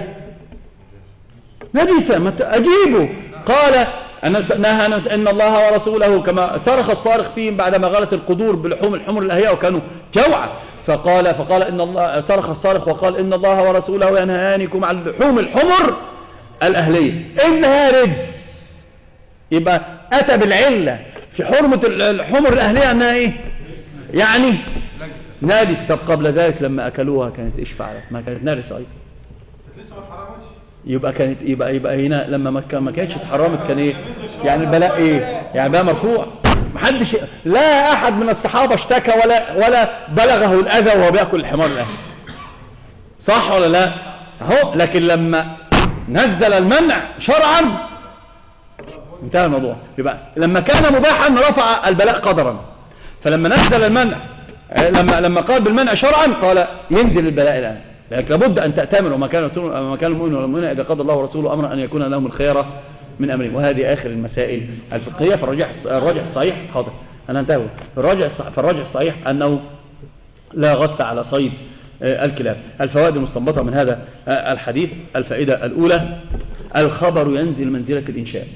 نجسة. أجيبه. قال نهى ان الله ورسوله كما صرخ الصارخ فيهم بعدما غلت القدور بلحوم الحمر الاهليه وكانوا جوعا، فقال فقال ان الله صرخ الصارخ وقال ان الله ورسوله ينهانكم عن لحوم الحمر الاهليه انها رجس. يبقى اتى بالعله في حرمه الحمر الاهليه انها ايه؟ يعني نارس. طب قبل ذلك لما أكلوها كانت إيش فعلت؟ ما كانت نارس أيضا. لسه ما اتحرمتش. يبقى كانت يبقى يبقى هنا لما ما ما كانتش اتحرمت كان ايه؟ يعني البلاء ايه؟ يعني بقى مرفوع. محدش، لا احد من الصحابه اشتكى ولا ولا بلغه الاذى وهو بياكل الحمار الاهلي. صح ولا لا؟ اهو. لكن لما نزل المنع شرعا انتهى الموضوع. يبقى لما كان مباحا رفع البلاء قدرا، فلما نزل المنع لما لما قال بالمنع شرعا قال ينزل البلاء الان. لكن لابد أن تأتمر. وما كان رسول وما كان المؤمن والمؤمنون إذا قضى الله ورسوله أمرا أن يكون لهم الخيرة من أمرهم. وهذه آخر المسائل الفقهية. فالراجح الراجح الصحيح حاضر أنا انتهى. الراجح فالراجح الصحيح أنه لا غث على صيد الكلاب. الفوائد المستنبطة من هذا الحديث: الفائدة الأولى الخبر ينزل منزلة الإنشاء.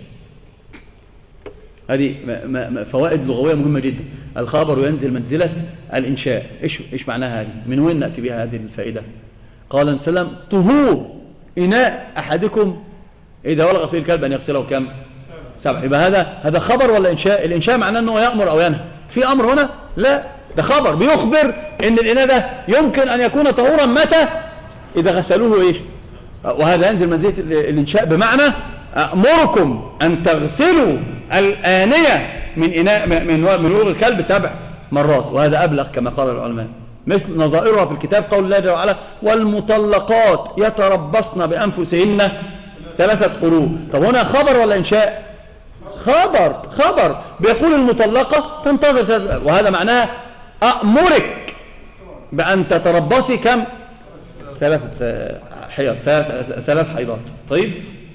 هذه فوائد لغوية مهمة جدا. الخبر ينزل منزلة الإنشاء. إيش إيش معناها هذه؟ من وين نأتي بها هذه الفائدة؟ قال النبي صلى الله عليه وسلم: طهور إناء أحدكم إذا ولغ فيه الكلب أن يغسله كم؟ سبع. يبقى هذا هذا خبر ولا إنشاء؟ الإنشاء معناه أنه يأمر أو ينهى. في أمر هنا؟ لا، ده خبر بيخبر إن الإناء ده يمكن أن يكون طهورا متى؟ إذا غسلوه إيش؟ وهذا ينزل منزلة الإنشاء بمعنى أمركم أن تغسلوا الآنية من إناء من من ولغ الكلب سبع مرات. وهذا أبلغ كما قال العلماء. مثل نظائرها في الكتاب قول الله جل وعلا: والمطلقات يتربصن بأنفسهن ثلاثة قروء. طب هنا خبر ولا إنشاء؟ خبر. خبر بيقول المطلقة تنتظر، وهذا معناه أأمرك بأن تتربصي كم؟ ثلاثة حيض، ثلاث حيضات. طيب،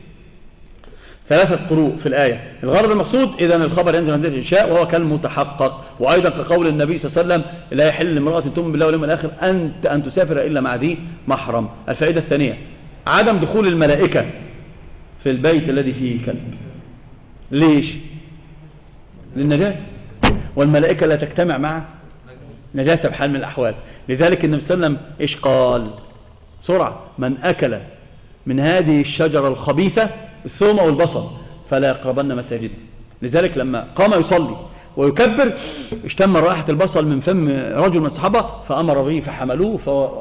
ثلاثة قروء في الآية. الغرض المقصود إذن الخبر ينزل منزلة الإنشاء وهو كالمتحقق. وأيضا كقول النبي صلى الله عليه وسلم: لا يحل لامرأة تؤمن بالله واليوم الآخر أن أن تسافر إلا مع ذي محرم. الفائدة الثانية عدم دخول الملائكة في البيت الذي فيه كلب. ليش؟ للنجاسة، والملائكة لا تجتمع مع نجاسة بحال من الأحوال. لذلك النبي صلى الله عليه وسلم إيش قال؟ بسرعة: من أكل من هذه الشجرة الخبيثة الثوم والبصل فلا يقربن مساجد. لذلك لما قام يصلي ويكبر اشتم رائحة البصل من فم رجل من الصحابة فأمر به فحملوه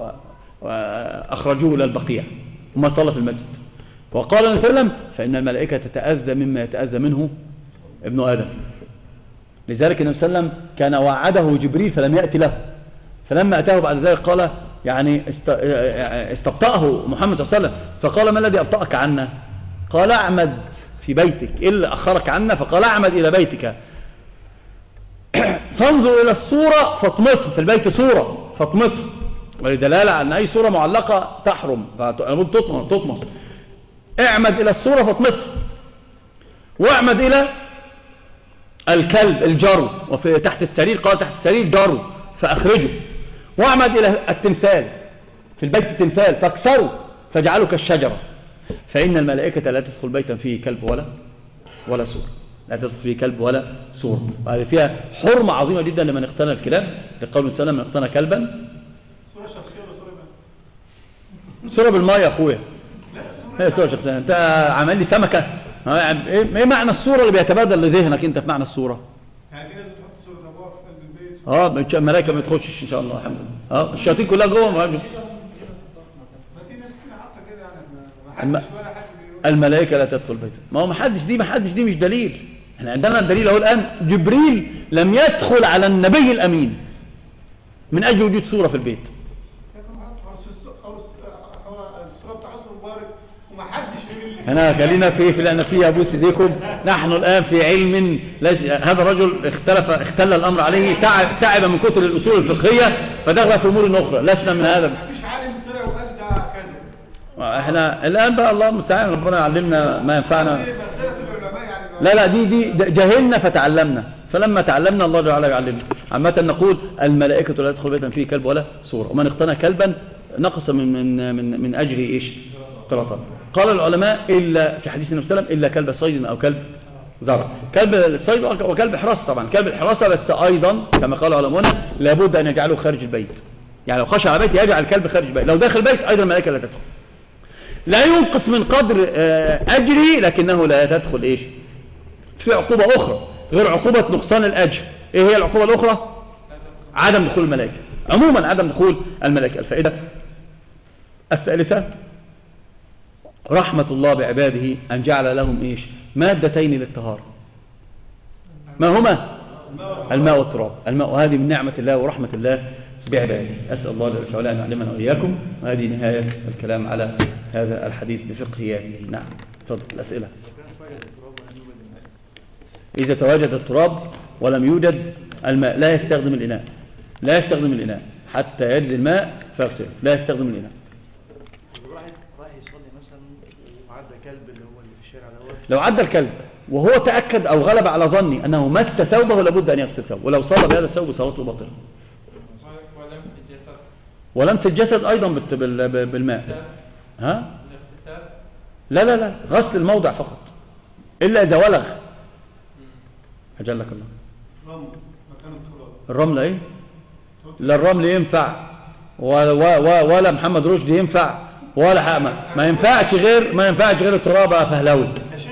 فأخرجوه إلى البقيع وما صلى في المسجد. وقال النبي صلى الله عليه وسلم: فإن الملائكة تتأذى مما يتأذى منه ابن آدم. لذلك النبي صلى الله عليه وسلم كان وعده جبريل فلم يأتي له، فلما أتاه بعد ذلك قال يعني استبطأه محمد صلى الله عليه وسلم، فقال: ما الذي أبطأك عنا؟ قال: أعمد في بيتك. إلا أخرك عنا؟ فقال: أعمد إلى بيتك فانظر إلى الصورة فاطمسها. في البيت صورة فاطمسها، ولدلالة عن أي صورة معلقة تحرم فتطمس. اعمد إلى الصورة فاطمسها، واعمد إلى الكلب الجرو، وفي تحت السرير قال تحت السرير جرو فأخرجه، واعمد إلى التمثال في البيت التمثال فاكسره فاجعله كالشجرة. فإن الملائكة لا تدخل بيتا فيه كلب ولا ولا سور، لا تدخل فيه كلب ولا سور. وهذه فيها حرمة عظيمة جدا لمن اقتنى الكلاب، لقول السلام: من اقتنى كلبا سورة بالماء. يا أخويا هي سورة شخصية. أنت عمل لي سمكة. ايه معنى الصورة اللي بيتبادل لذهنك انت في معنى الصورة؟ يعني في ناس بتحط صورة ابوها في قلب البيت. اه الملائكة ما تخشش ان شاء الله الحمد لله. اه الشياطين كلها جوه. ما في ناس كده حاطه كده يعني ما حدش ولا حد بيقول الملائكة لا تدخل بيته. ما هو ما حدش دي ما حدش دي مش دليل. احنا عندنا الدليل اهو الان. جبريل لم يدخل على النبي الامين من اجل وجود صورة في البيت. هنا خلينا في في لأن فيها أبو سيديكم. نحن الآن في علم هذا الرجل اختلف اختل الأمر عليه، تعب تعب من كتر الأصول الفقهية فدخل في أمور أخرى. لسنا من هذا. مفيش عالم طلع وقال ده كذا. احنا الآن بقى الله المستعان ربنا يعلمنا ما ينفعنا. لا لا دي دي جهلنا فتعلمنا، فلما تعلمنا الله تعالى يعلمنا. عامة نقول الملائكة لا تدخل بيتا فيه كلب ولا صورة، ومن اقتنى كلبا نقص من من من, من أجل إيش؟ قراطا. قال العلماء إلا في حديث النبي صلى الله عليه وسلم إلا كلب صيد أو كلب زرع. كلب الصيد وكلب حراسة طبعا. كلب الحراسة بس أيضا كما قال العلماء لابد أن يجعله خارج البيت. يعني لو خش على بيت يجعل الكلب خارج البيت. لو داخل البيت أيضا الملائكة لا تدخل. لا ينقص من قدر أجري لكنه لا تدخل إيش؟ في عقوبة أخرى غير عقوبة نقصان الأجر. إيه هي العقوبة الأخرى؟ عدم دخول الملائكة. عموما عدم دخول الملائكة. الفائدة الثالثة رحمة الله بعباده أن جعل لهم إيش مادتين للطهارة. ما هما؟ الماء والتراب. الماء، وهذه من نعمة الله ورحمة الله بعباده. أسأل الله جل وعلا أن يعلمنا وإياكم. وهذه نهاية الكلام على هذا الحديث بفقهياته. نعم تفضل الأسئلة. إذا تواجد التراب ولم يوجد الماء لا يستخدم الإناء، لا يستخدم الإناء حتى يجد الماء فيغسله، لا يستخدم الإناء. راح يصلي مثلا وعدى كلب اللي هو اللي في الشارع دوت، لو عدى الكلب وهو تأكد أو غلب على ظني أنه مس ثوبه لابد أن يغسل ثوبه، ولو صلى بهذا الثوب صلاته باطلة. ولمس الجسد أيضا بالماء. ها؟ لا لا لا، غسل الموضع فقط إلا إذا ولغ. أجلك الله. الرمل إيه؟ لا الرمل ينفع ولا, ولا محمد رشدي ينفع ولا حقمة. ما ينفعش غير ما ينفعش غير التراب فهلوي.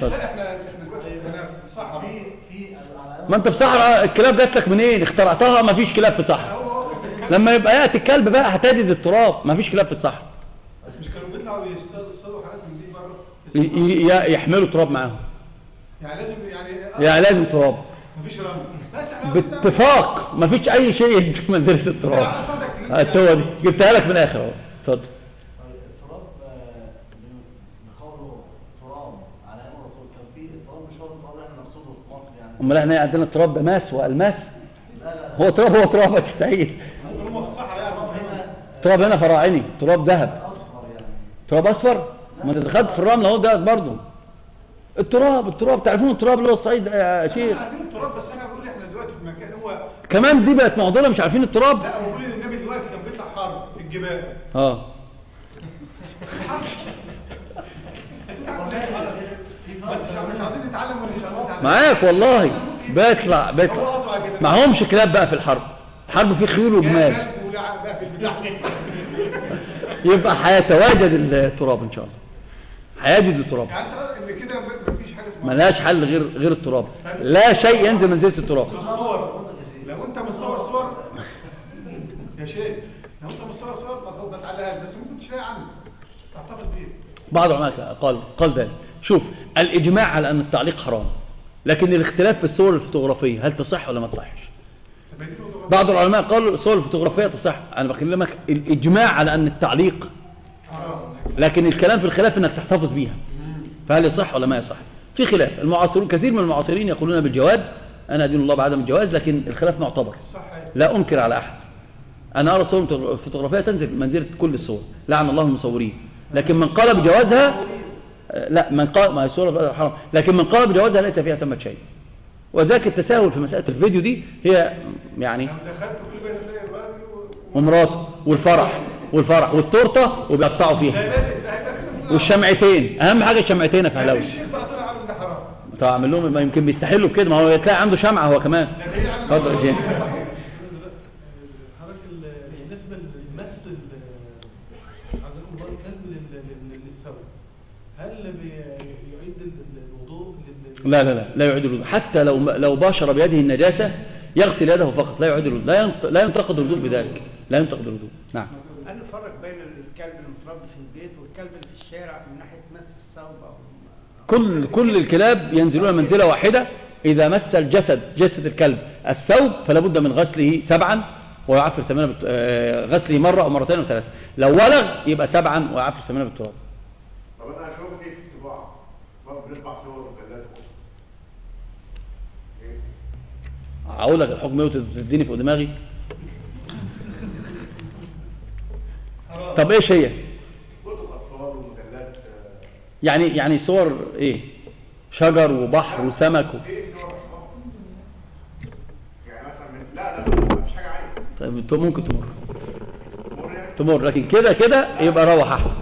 ما انت في صحراء، الكلاب جات لك منين؟ اخترعتها. ما فيش كلاب في صحراء. لما يبقى ياتي الكلب بقى هتجد التراب. ما فيش كلاب في الصحراء. مش كانوا بيطلعوا يصطادوا حاجات من دي بره يحملوا تراب معاهم. يعني لازم يعني يعني لازم تراب. مفيش رمل باتفاق. مفيش اي شيء في منزله التراب. التوه دي جبتها لك من الاخر اهو. اتفضل. التراب بقوله تراب على ايام الرسول كان في التراب مش هو التراب اللي احنا نقصده في مصر يعني. امال احنا عندنا التراب ده ماس والماس. هو تراب هو تراب يا سعيد. تراب هنا فراعني، تراب ذهب، تراب اصفر. ما انت دخلت في الرمل اهو ده برضه التراب. التراب تعرفون التراب اللي هو الصعيد يا شيخ؟ عارفين التراب، بس انا بقول احنا دلوقتي في مكان هو كمان دي بقت معضله مش عارفين التراب. لا بقول ان النبي دلوقتي كان بيطلع حرب في الجبال. اه مش عايزين نتعلم ولا مش عايزين نتعلم معاك والله. بيطلع بيطلع معهمش كلاب بقى في الحرب. الحرب فيه خيول وجمال. يبقى هيتواجد التراب ان شاء الله. هيجد التراب. يعني ان كده مفيش حاجه اسمها ملهاش حل غير غير التراب. لا شيء ينزل منزله التراب. الصور لو انت مصور صور يا شيخ، لو انت مصور صور ما تعلقهاش، بس ممكن تشيلها عنك تحتفظ بيها. بعض العلماء قال قال ذلك. شوف الاجماع على ان التعليق حرام، لكن الاختلاف في الصور الفوتوغرافيه هل تصح ولا ما تصحش. بعض العلماء قالوا الصور الفوتوغرافيه تصح. انا بكلمك الاجماع على ان التعليق، لكن الكلام في الخلاف انك تحتفظ بيها، فهل يصح ولا ما يصح. في خلاف. المعاصرون كثير من المعاصرين يقولون بالجواز. انا ادين الله بعدم الجواز، لكن الخلاف معتبر لا انكر على احد. انا ارى الصور الفوتوغرافيه تنزل منزله كل الصور، لعن الله المصورين. لكن من قال بجوازها لا، من قال ما الصوره حرام، لكن من قال بجوازها ليس فيها ثمة شيء. وذاك التساهل في مساله الفيديو دي هي يعني ومراته والفرح والفرح والتورته وبيقطعوا فيها والشمعتين. اهم حاجه الشمعتين في حلاوه. طب اعمل لهم ما يمكن بيستحلوا بكده. ما هو تلاقي عنده شمعه هو كمان. اتفضل يا جين. حضرتك بالنسبه للمس عايز اقول للثوب، هل بيعيد الوضوء؟ لا لا لا لا يعيد الوضوء. حتى لو لو باشر بيده النجاسه يغسل يده فقط، لا يعيد الوضوء. لا لا ينتقد الوضوء بذلك. لا ينتقد الوضوء. نعم. هل نفرق بين الكلب المتربي في البيت والكلب اللي في الشارع من ناحيه مس الثوب او كل كل الكلاب ينزلون منزله واحده. اذا مس الجسد جسد الكلب الثوب فلا بد من غسله سبعا ويعفر ثمانية بت... غسله مره او مرتين او ثلاثه. لو ولغ يبقى سبعا ويعفر ثمانية بالتراب. طب انا اشوف كيف الطباع بنطبع صور وكلات اقول لك الحكم ايه وتديني فوق دماغي. طب ايش هي يعني؟ يعني صور ايه؟ شجر وبحر وسمك و... يعني مثلا لا لا مش حاجه عاديه. طيب ممكن تمر تمر لكن كده كده يبقى روح احسن.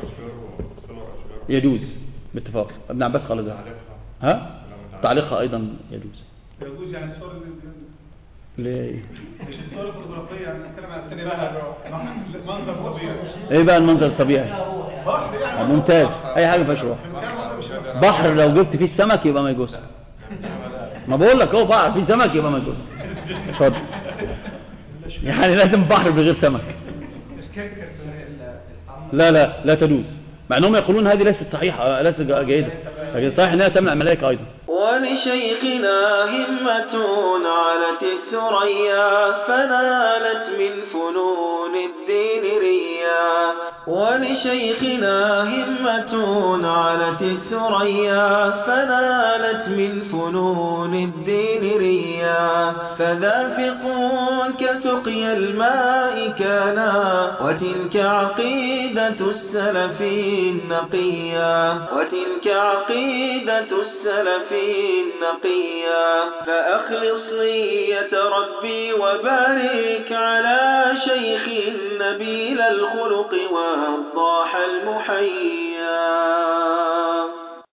يجوز باتفاق ابن عباس قال ده. ها تعليقها ايضا يجوز. يجوز يعني الصور ليه؟ مش الصور الفوتوغرافيه، انا بتكلم عن الثانيه بقى منظر طبيعي. ايه بقى المنظر الطبيعي؟ بحر يعني ممتاز. اي حاجه فيهاش روح. بحر لو جبت فيه السمك يبقى ما يجوز. ما بقول لك اهو بحر فيه سمك يبقى ما يجوز. اتفضل. يعني لازم بحر بغير سمك. لا لا لا تجوز، مع انهم يقولون هذه ليست صحيحة، ليست جيدة، لكن صحيح انها تمنع الملائكة ايضا. ولشيخنا همة علت الثريا فنالت من فنون الدين ريا. ولشيخنا همة علت الثريا فنالت من فنون الدين ريا. فذافق كسقي الماء كانا وتلك عقيدة السلف النقيا. وتلك عقيدة السلف النقيا. فأخلص نية ربي وبارك على شيخ نبيل الخلق والضاح المحيا.